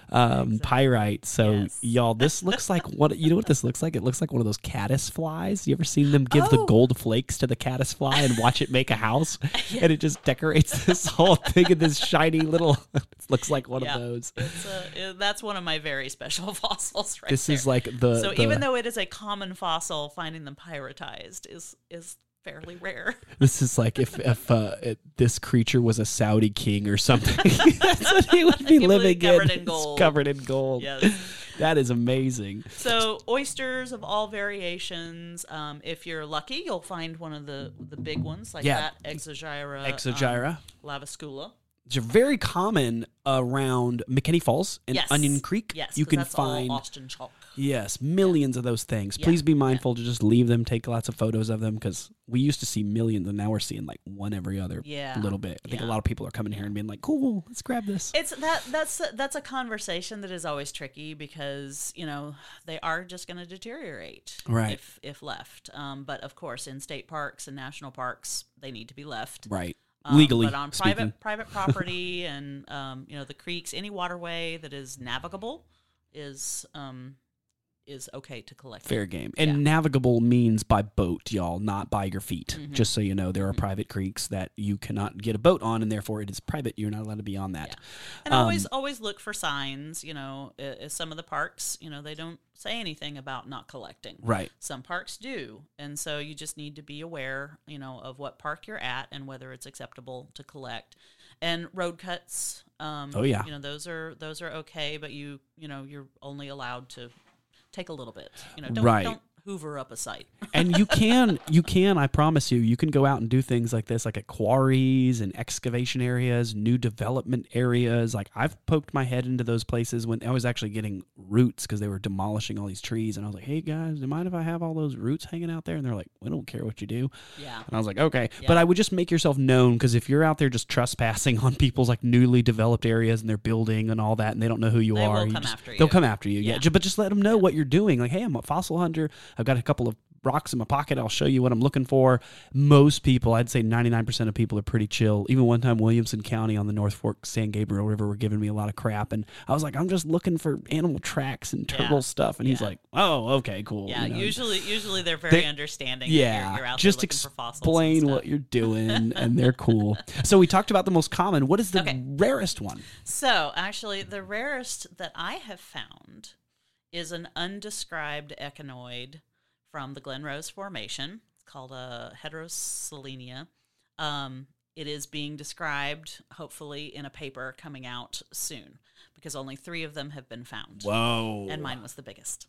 pyrite. So Yes. y'all, this looks like what you know what this looks like? It looks like one of those caddis flies. You ever seen them give the Oh. gold flakes to the caddis fly and watch it make a house, and it just decorates this whole thing in this shiny little. It looks like one Yeah. of those. That's one of my very special fossils right This there. is like the. So the- even though it is a common fossil, finding them pyretized is fairly rare. This is like if this creature was a Saudi king or something. That's what he would be He would be living covered in. in gold. It's covered in gold. Yes. That is amazing. So oysters of all variations. If you're lucky, you'll find one of the big ones like Yeah. that Exogyra. Exogyra. Lavascula. They're very common around McKinney Falls and Yes. Onion Creek. Yes, You 'cause can that's all find Austin chalk. yes, millions of those things. Yeah. Please be mindful to just leave them, take lots of photos of them because we used to see millions and now we're seeing like one every other Yeah. little bit. I think a Yeah. lot of people are coming here and being like, "Cool, let's grab this." It's that's a conversation that is always tricky because they are just going to deteriorate Right. if left. But of course, in state parks and national parks, they need to be left. Right. Legally but on speaking. private property and the creeks, any waterway that is navigable is is okay to collect. Fair game. And navigable means by boat, y'all, not by your feet. Mm-hmm. Just so you know, there are private creeks that you cannot get a boat on, and therefore it is private. You're not allowed to be on that. Yeah. And always look for signs. Some of the parks, they don't say anything about not collecting. Right. Some parks do, and so you just need to be aware, of what park you're at and whether it's acceptable to collect. And road cuts. Those are okay, but you're only allowed to take a little bit. Don't hoover up a site. And you can, I promise you can go out and do things like this, like at quarries and excavation areas, new development areas. Like I've poked my head into those places when I was actually getting roots because they were demolishing all these trees. And I was like, hey guys, do you mind if I have all those roots hanging out there? And they're like, we don't care what you do. Yeah. And I was like, okay. Yeah. But I would just make yourself known, because if you're out there just trespassing on people's like newly developed areas and they're building and all that, and they don't know who you are, they'll come after you. Yeah. But just let them know what you're doing. Like, hey, I'm a fossil hunter. I've got a couple of rocks in my pocket. I'll show you what I'm looking for. Most people, I'd say 99% of people, are pretty chill. Even one time, Williamson County on the North Fork San Gabriel River were giving me a lot of crap, and I was like, I'm just looking for animal tracks and turtle stuff, and he's like, oh, okay, cool. Yeah, usually they're very understanding. Yeah, you're out just there looking for fossils. Explain what you're doing, and they're cool. So we talked about the most common. What is the rarest one? So actually, the rarest that I have found is an undescribed echinoid from the Glen Rose Formation. It's called a Heteroselenia. It is being described, hopefully, in a paper coming out soon, because only 3 of them have been found. Whoa. And mine was the biggest.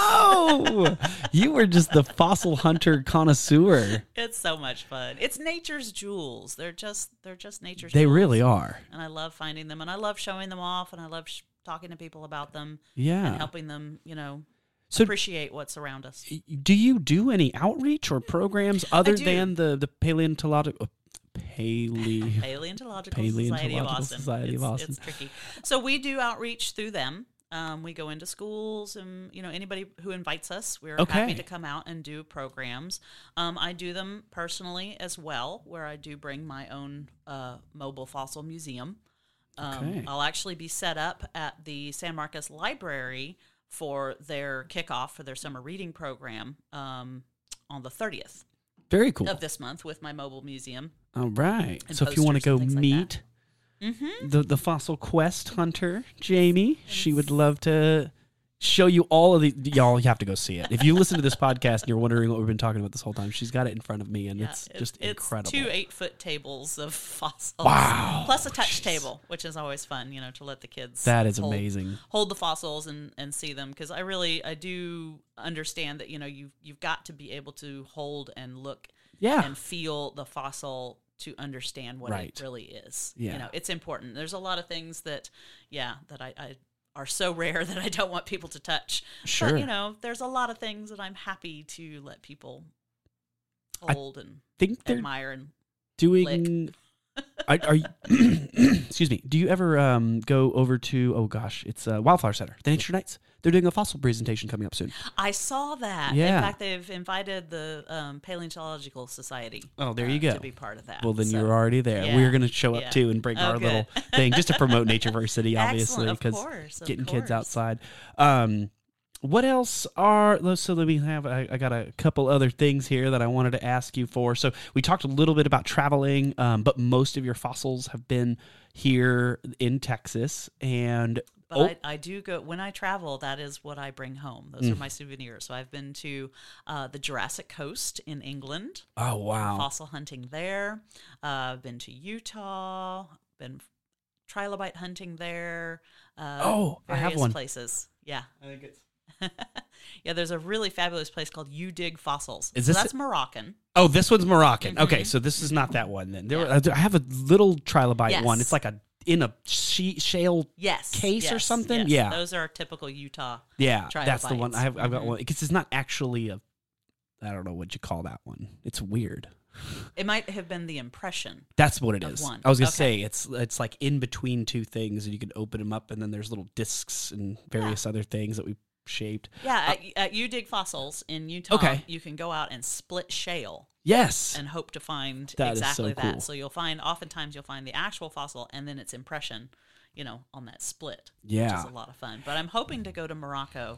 Whoa! You were just the fossil hunter connoisseur. It's so much fun. It's nature's jewels. They're just nature's jewels. They really are. And I love finding them, and I love showing them off, and I love talking to people about them. Yeah. And helping them, So appreciate what's around us. Do you do any outreach or programs other than the Paleontological Society of Austin? It's tricky. So we do outreach through them. We go into schools, and anybody who invites us, we're happy to come out and do programs. I do them personally as well, where I do bring my own mobile fossil museum. I'll actually be set up at the San Marcos Library for their kickoff for their summer reading program on the 30th. Very cool. Of this month with my mobile museum. All right. So if you want to go meet the Fossil Quest hunter, Jamie, she would love to show you all of the... Y'all, you have to go see it. If you listen to this podcast and you're wondering what we've been talking about this whole time, she's got it in front of me, and it's just incredible. It's 2 8-foot tables of fossils. Wow. Plus a touch table, which is always fun, to let the kids... That is amazing. Hold the fossils and see them, because I do understand that, you've got to be able to hold and look and feel the fossil to understand what it really is. Yeah. It's important. There's a lot of things that I are so rare that I don't want people to touch. Sure. But, there's a lot of things that I'm happy to let people hold and admire and doing... Are you, excuse me, do you ever go over to, it's Wildflower Center, the Nature Nights? They're doing a fossil presentation coming up soon. I saw that. Yeah. In fact, they've invited the Paleontological Society there you go. to be part of that. Well, then you're already there. Yeah. We're going to show up too and bring our little thing just to promote Natureversity, obviously, because getting kids outside. What else so let me have, I got a couple other things here that I wanted to ask you for. So we talked a little bit about traveling, but most of your fossils have been here in Texas. But I do go, when I travel, that is what I bring home. Those are my souvenirs. So I've been to the Jurassic Coast in England. Oh, wow. Fossil hunting there. I've been to Utah, been trilobite hunting there. I have one. Places. Yeah. I think it's... Yeah, there's a really fabulous place called You Dig Fossils. That's Moroccan. Oh, this one's Moroccan. Mm-hmm. Okay, so this is not that one then. I have a little trilobite one. It's like in a shale case or something. Yes. Yeah, those are typical Utah. Yeah, that's the one. I've got one because it's not actually I don't know what you call that one. It's weird. It might have been the impression. That's what it is. One. I was gonna say it's like in between two things, and you can open them up, and then there's little discs and various other things that we shaped. Yeah, at You Dig Fossils in Utah, you can go out and split shale. Yes. And hope to find that exactly is so cool. that. So oftentimes you'll find the actual fossil and then its impression, on that split. Yeah. Which is a lot of fun. But I'm hoping to go to Morocco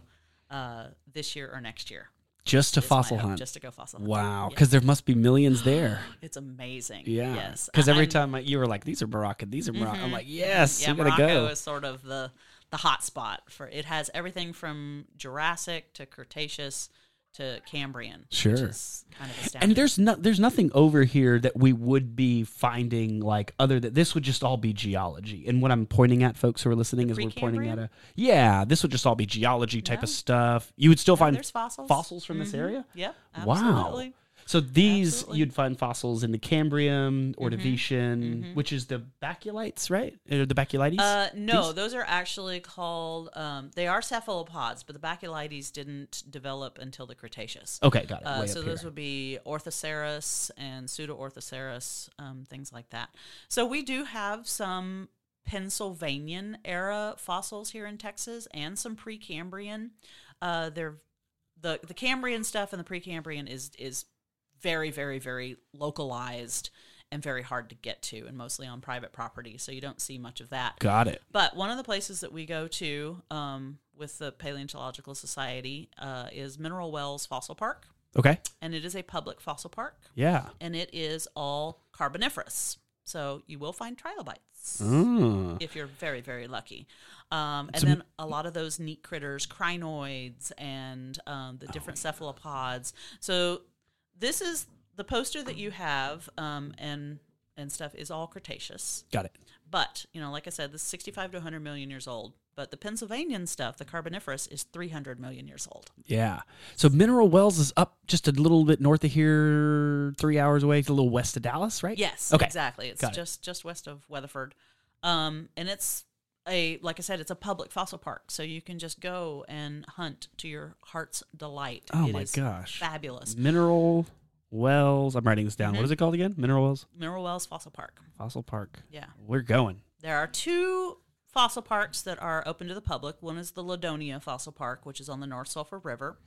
this year or next year. Just to Is my fossil hope, hunt. Just to go fossil hunt. Wow, Yeah. because there must be millions there. It's amazing. Yeah. Yes. Because every And- time you were like, these are Moroccan, these are Moroccan. I'm like, yes, yeah, we gotta Morocco go. is sort of the hot spot for it. Has everything from Jurassic to Cretaceous to Cambrian. Sure. Which is kind of astounding. And there's nothing over here that we would be finding like other than this would just all be geology. And what I'm pointing at, folks who are listening, is we're pointing at this would just all be geology type of stuff. You would still find there's fossils. from this area. Yep. Wow. Absolutely. So these Absolutely. you'd find fossils in the Cambrian, Ordovician, which is the Baculites, right? Or the Baculites? No, those are actually called. They are cephalopods, but the Baculites didn't develop until the Cretaceous. Okay, got it. Way So up those here. would be Orthoceras and Pseudo-Orthoceras, things like that. So we do have some Pennsylvanian era fossils here in Texas and some Precambrian. They're the Cambrian stuff and the Precambrian is very, very, very localized and very hard to get to, and mostly on private property. So you don't see much of that. Got it. But one of the places that we go to with the Paleontological Society is Mineral Wells Fossil Park, Okay. and it is a public fossil park, Yeah. and it is all Carboniferous. So you will find trilobites Mm. if you're very, very lucky. And then a lot of those neat critters, crinoids, and the different cephalopods. So this is the poster that you have, and stuff is all Cretaceous. Got it. But, like I said, this is 65 to 100 million years old. But the Pennsylvanian stuff, the Carboniferous, is 300 million years old. Yeah. So Mineral Wells is up just a little bit north of here, 3 hours away, a little west of Dallas, right? Yes, Okay. exactly. It's Got it. just west of Weatherford. And it's like I said, it's a public fossil park. So you can just go and hunt to your heart's delight. Oh It my is gosh. fabulous. Mineral Wells. I'm writing this down. What is it called again? Mineral Wells Mineral Wells Fossil Park. Fossil Park. Yeah. We're going. There are two fossil parks that are open to the public. One is the Ladonia Fossil Park, which is on the North Sulphur River.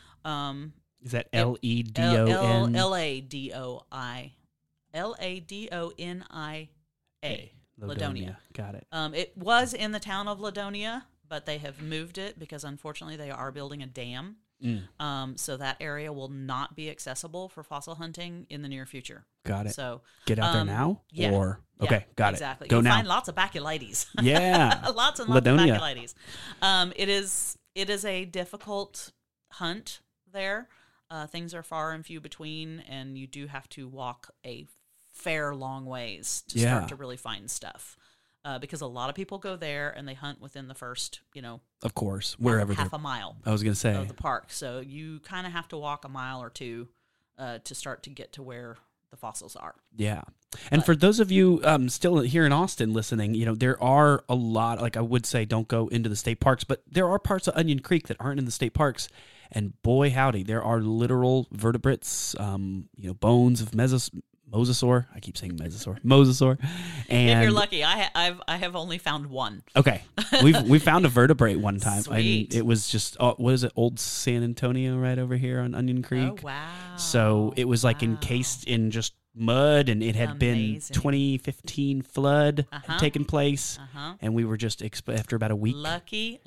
Is that Ledon? Ladonia. Ladonia. Got it. It was in the town of Ladonia, but they have moved it because unfortunately they are building a dam. So that area will not be accessible for fossil hunting in the near future. Got it. So Get out there now? yeah. Or Yeah, okay, got exactly. it. Go You'll now. find lots of Baculites. Yeah. lots and lots Ladonia. of Baculites. It is a difficult hunt there. Things are far and few between, and you do have to walk a fair long ways to Yeah. start to really find stuff. Because a lot of people go there and they hunt within the first, Of course. Wherever half they're a mile I was gonna say. of the park. So you kind of have to walk a mile or two to start to get to where the fossils are. Yeah. And for those of you still here in Austin listening, there are a lot, like I would say don't go into the state parks, but there are parts of Onion Creek that aren't in the state parks. And boy, howdy, there are literal vertebrates, bones of Mosasaur. I keep saying Mosasaur. And If you're lucky, I have only found one. okay, we found a vertebrate one time. Sweet. And it was just what is it, Old San Antonio, right over here on Onion Creek. Oh, wow. So it was like encased in just mud, and it had been Amazing. 2015 flood had taken place, and we were just after about a week. Lucky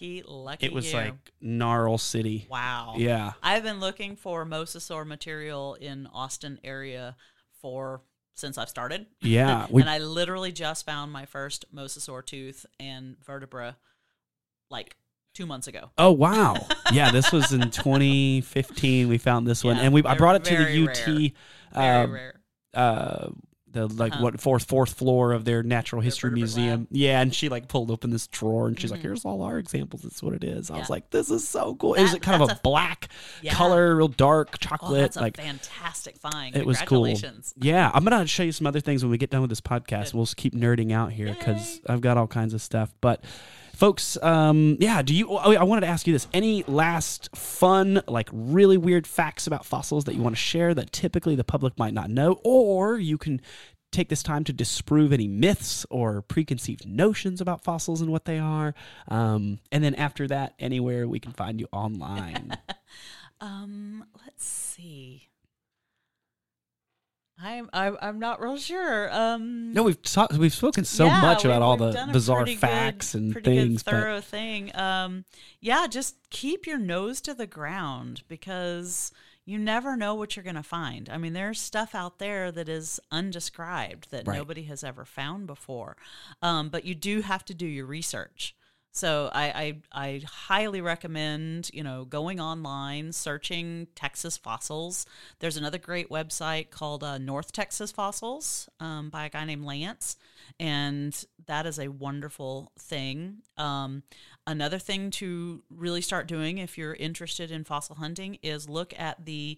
It was you. like Gnarl City. Wow. Yeah. I've been looking for mosasaur material in Austin area since I've started. Yeah, And I literally just found my first mosasaur tooth and vertebra like 2 months ago. Oh wow! Yeah, this was in 2015. We found this one, Yeah, and I they're brought it to the very UT. rare. Very rare. The fourth floor of their natural history vertebrate museum. lab. Yeah, and she pulled open this drawer and she's like, "Here's all our examples. That's what it is." I was Yeah. like, "This is so cool." It was kind of That's a black Yeah. color, real dark Oh, chocolate. that's a fantastic find. It was cool. Congratulations. Yeah, I'm gonna show you some other things when we get done with this podcast. Good. We'll just keep nerding out here because I've got all kinds of stuff. But folks, do you? Oh, I wanted to ask you this: any last fun, really weird facts about fossils that you want to share that typically the public might not know, or you can take this time to disprove any myths or preconceived notions about fossils and what they are. And then after that, anywhere we can find you online. Let's see. I'm not real sure. No, we've spoken so much about all the bizarre facts and pretty things. Good, thorough thing. Yeah, just keep your nose to the ground because you never know what you're going to find. I mean, there's stuff out there that is undescribed that nobody has ever found before. But you do have to do your research. So I highly recommend, going online, searching Texas fossils. There's another great website called North Texas Fossils by a guy named Lance, and that is a wonderful thing. Another thing to really start doing if you're interested in fossil hunting is look at the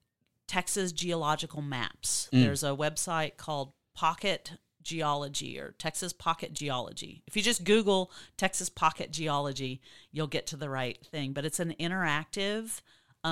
Texas geological maps. There's a website called Pocket Geology or Texas Pocket Geology. If you just Google Texas Pocket Geology, you'll get to the right thing. But it's an interactive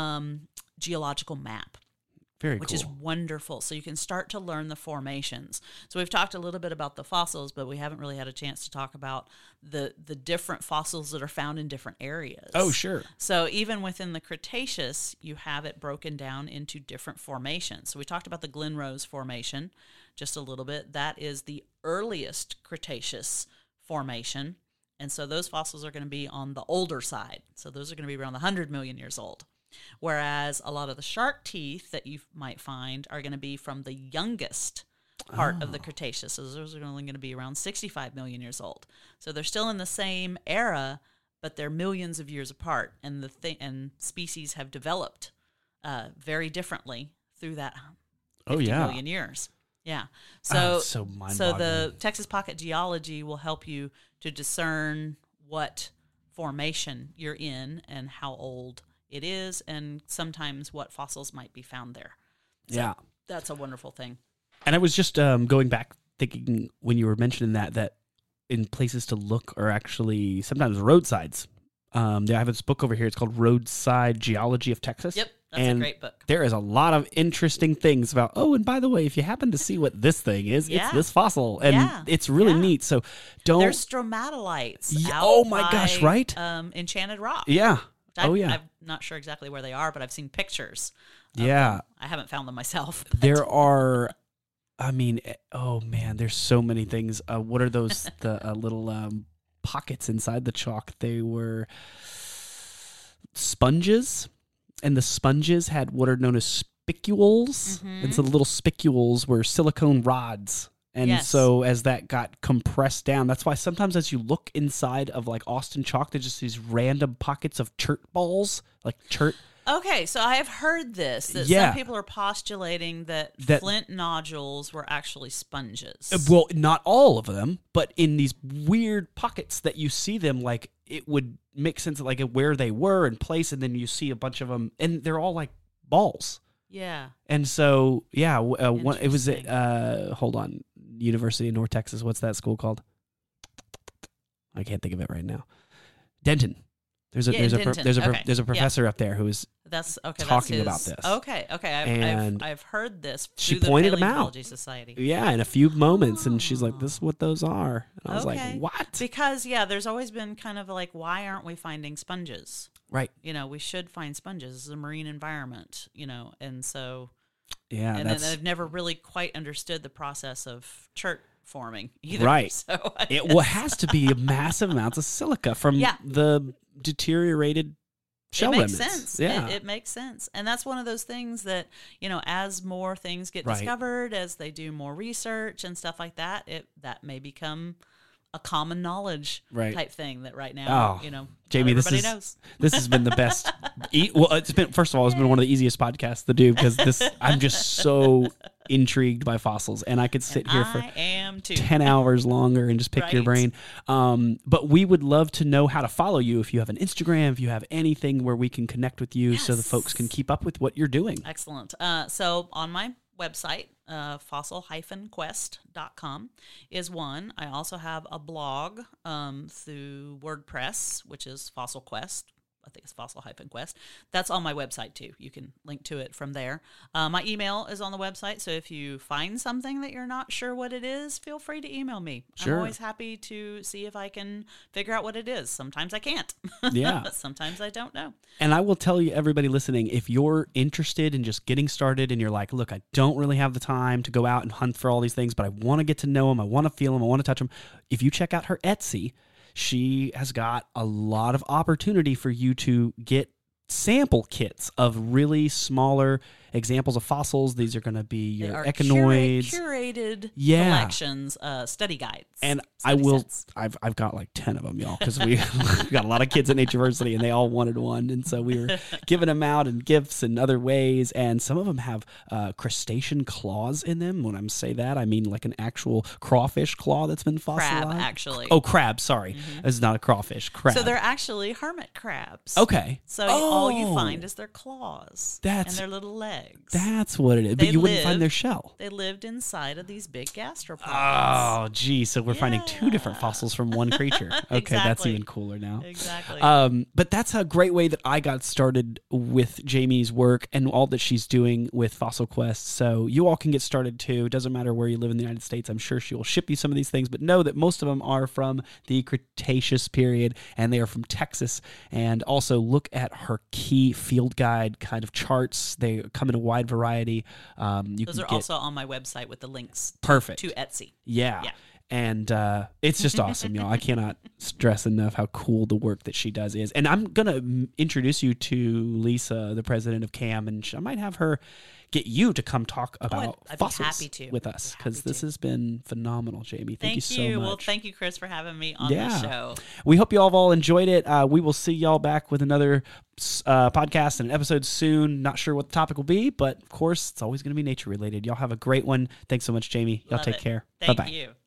geological map. Which is wonderful. So you can start to learn the formations. So we've talked a little bit about the fossils, but we haven't really had a chance to talk about the different fossils that are found in different areas. Oh, sure. So even within the Cretaceous, you have it broken down into different formations. So we talked about the Glen Rose Formation just a little bit. That is the earliest Cretaceous formation. And so those fossils are going to be on the older side. So those are going to be around the 100 million years old. Whereas a lot of the shark teeth that you might find are going to be from the youngest part of the Cretaceous. So those are only going to be around 65 million years old. So they're still in the same era, but they're millions of years apart. And and species have developed very differently through that 50 million years. Yeah. So, so the Texas Pocket Geology will help you to discern what formation you're in and how old it is, and sometimes what fossils might be found there. So that's a wonderful thing. And I was just going back thinking when you were mentioning that in places to look are actually sometimes roadsides. I have this book over here. It's called Roadside Geology of Texas. Yep, that's a great book. There is a lot of interesting things about, and by the way, if you happen to see what this thing is, it's this fossil. And it's really neat. So There's stromatolites out oh my gosh, right? Enchanted Rock. Yeah. I'm not sure exactly where they are, but I've seen pictures. Yeah. I haven't found them myself. There are, there's so many things. What are those, the little pockets inside the chalk? They were sponges, and the sponges had what are known as spicules. Mm-hmm. And so the little spicules were silicone rods. And so as that got compressed down, that's why sometimes as you look inside of like Austin chalk, there's just these random pockets of chert balls, like chert. Okay, so I have heard this, that some people are postulating that flint nodules were actually sponges. Well, not all of them, but in these weird pockets that you see them, like it would make sense of like where they were in place, and then you see a bunch of them, and they're all like balls. Yeah. And so, it was hold on, University of North Texas. What's that school called? I can't think of it right now. Denton. There's a professor up there who is talking about this. Okay. I've heard this. She pointed them out. Paleontology Society. Yeah, in a few moments, and she's like, "This is what those are." And I was like, "What?" Because there's always been kind of like, why aren't we finding sponges? Right. We should find sponges. This is a marine environment. And so. Yeah, and then I've never really quite understood the process of chert forming either. Right. So it has to be massive amounts of silica from the deteriorated shell remnants. It makes sense. Yeah. It makes sense. And that's one of those things that, as more things get discovered, as they do more research and stuff like that, that may become a common knowledge type thing that right now, Jamie, everybody knows. This has been the best. It's been one of the easiest podcasts to do because I'm just so intrigued by fossils, and I could sit here for 10 hours longer and just pick your brain. But we would love to know how to follow you. If you have an Instagram, if you have anything where we can connect with you so the folks can keep up with what you're doing. Excellent. So on my website, fossil-quest.com is one. I also have a blog through WordPress, which is Fossil Quest, I think it's Fossil-Quest. That's on my website too. You can link to it from there. My email is on the website, so if you find something that you're not sure what it is, feel free to email me. Sure. I'm always happy to see if I can figure out what it is. Sometimes I can't. Yeah. Sometimes I don't know. And I will tell you, everybody listening, if you're interested in just getting started and you're like, look, I don't really have the time to go out and hunt for all these things, but I want to get to know them, I want to feel them, I want to touch them. If you check out her Etsy, she has got a lot of opportunity for you to get sample kits of really smaller examples of fossils. These are going to be your echinoids, curated collections, study guides, and study sets. I've got like 10 of them, y'all, because we got a lot of kids at Natureversity, and they all wanted one, and so we were giving them out in gifts and other ways. And some of them have crustacean claws in them. When I say that, I mean like an actual crawfish claw that's been fossilized. Crab, actually. Oh, crab. Sorry, it's not a crawfish. Crab. So they're actually hermit crabs. Okay. So all you find is their claws and their little legs. That's what it is. But you wouldn't find their shell. They lived inside of these big gastropods. Oh, gee. So we're finding two different fossils from one creature. Okay, Exactly. That's even cooler now. Exactly. But that's a great way that I got started with Jamie's work and all that she's doing with Fossil Quest. So you all can get started too. It doesn't matter where you live in the United States. I'm sure she will ship you some of these things, but know that most of them are from the Cretaceous period, and they are from Texas. And also look at her key field guide kind of charts. They come in a wide variety. Those are also on my website with the links perfect to Etsy. Yeah. And it's just awesome, y'all. I cannot stress enough how cool the work that she does is. And I'm going to introduce you to Lisa, the president of CAM, and I might have her get you to come talk about I'd fossils be happy to. with us, because this has been phenomenal, Jamie. Thank you so much. Well, thank you, Chris, for having me on the show. We hope you all have all enjoyed it. We will see y'all back with another podcast and an episode soon. Not sure what the topic will be, but of course, it's always going to be nature related. Y'all have a great one. Thanks so much, Jamie. Y'all take care. Thank Bye-bye. you.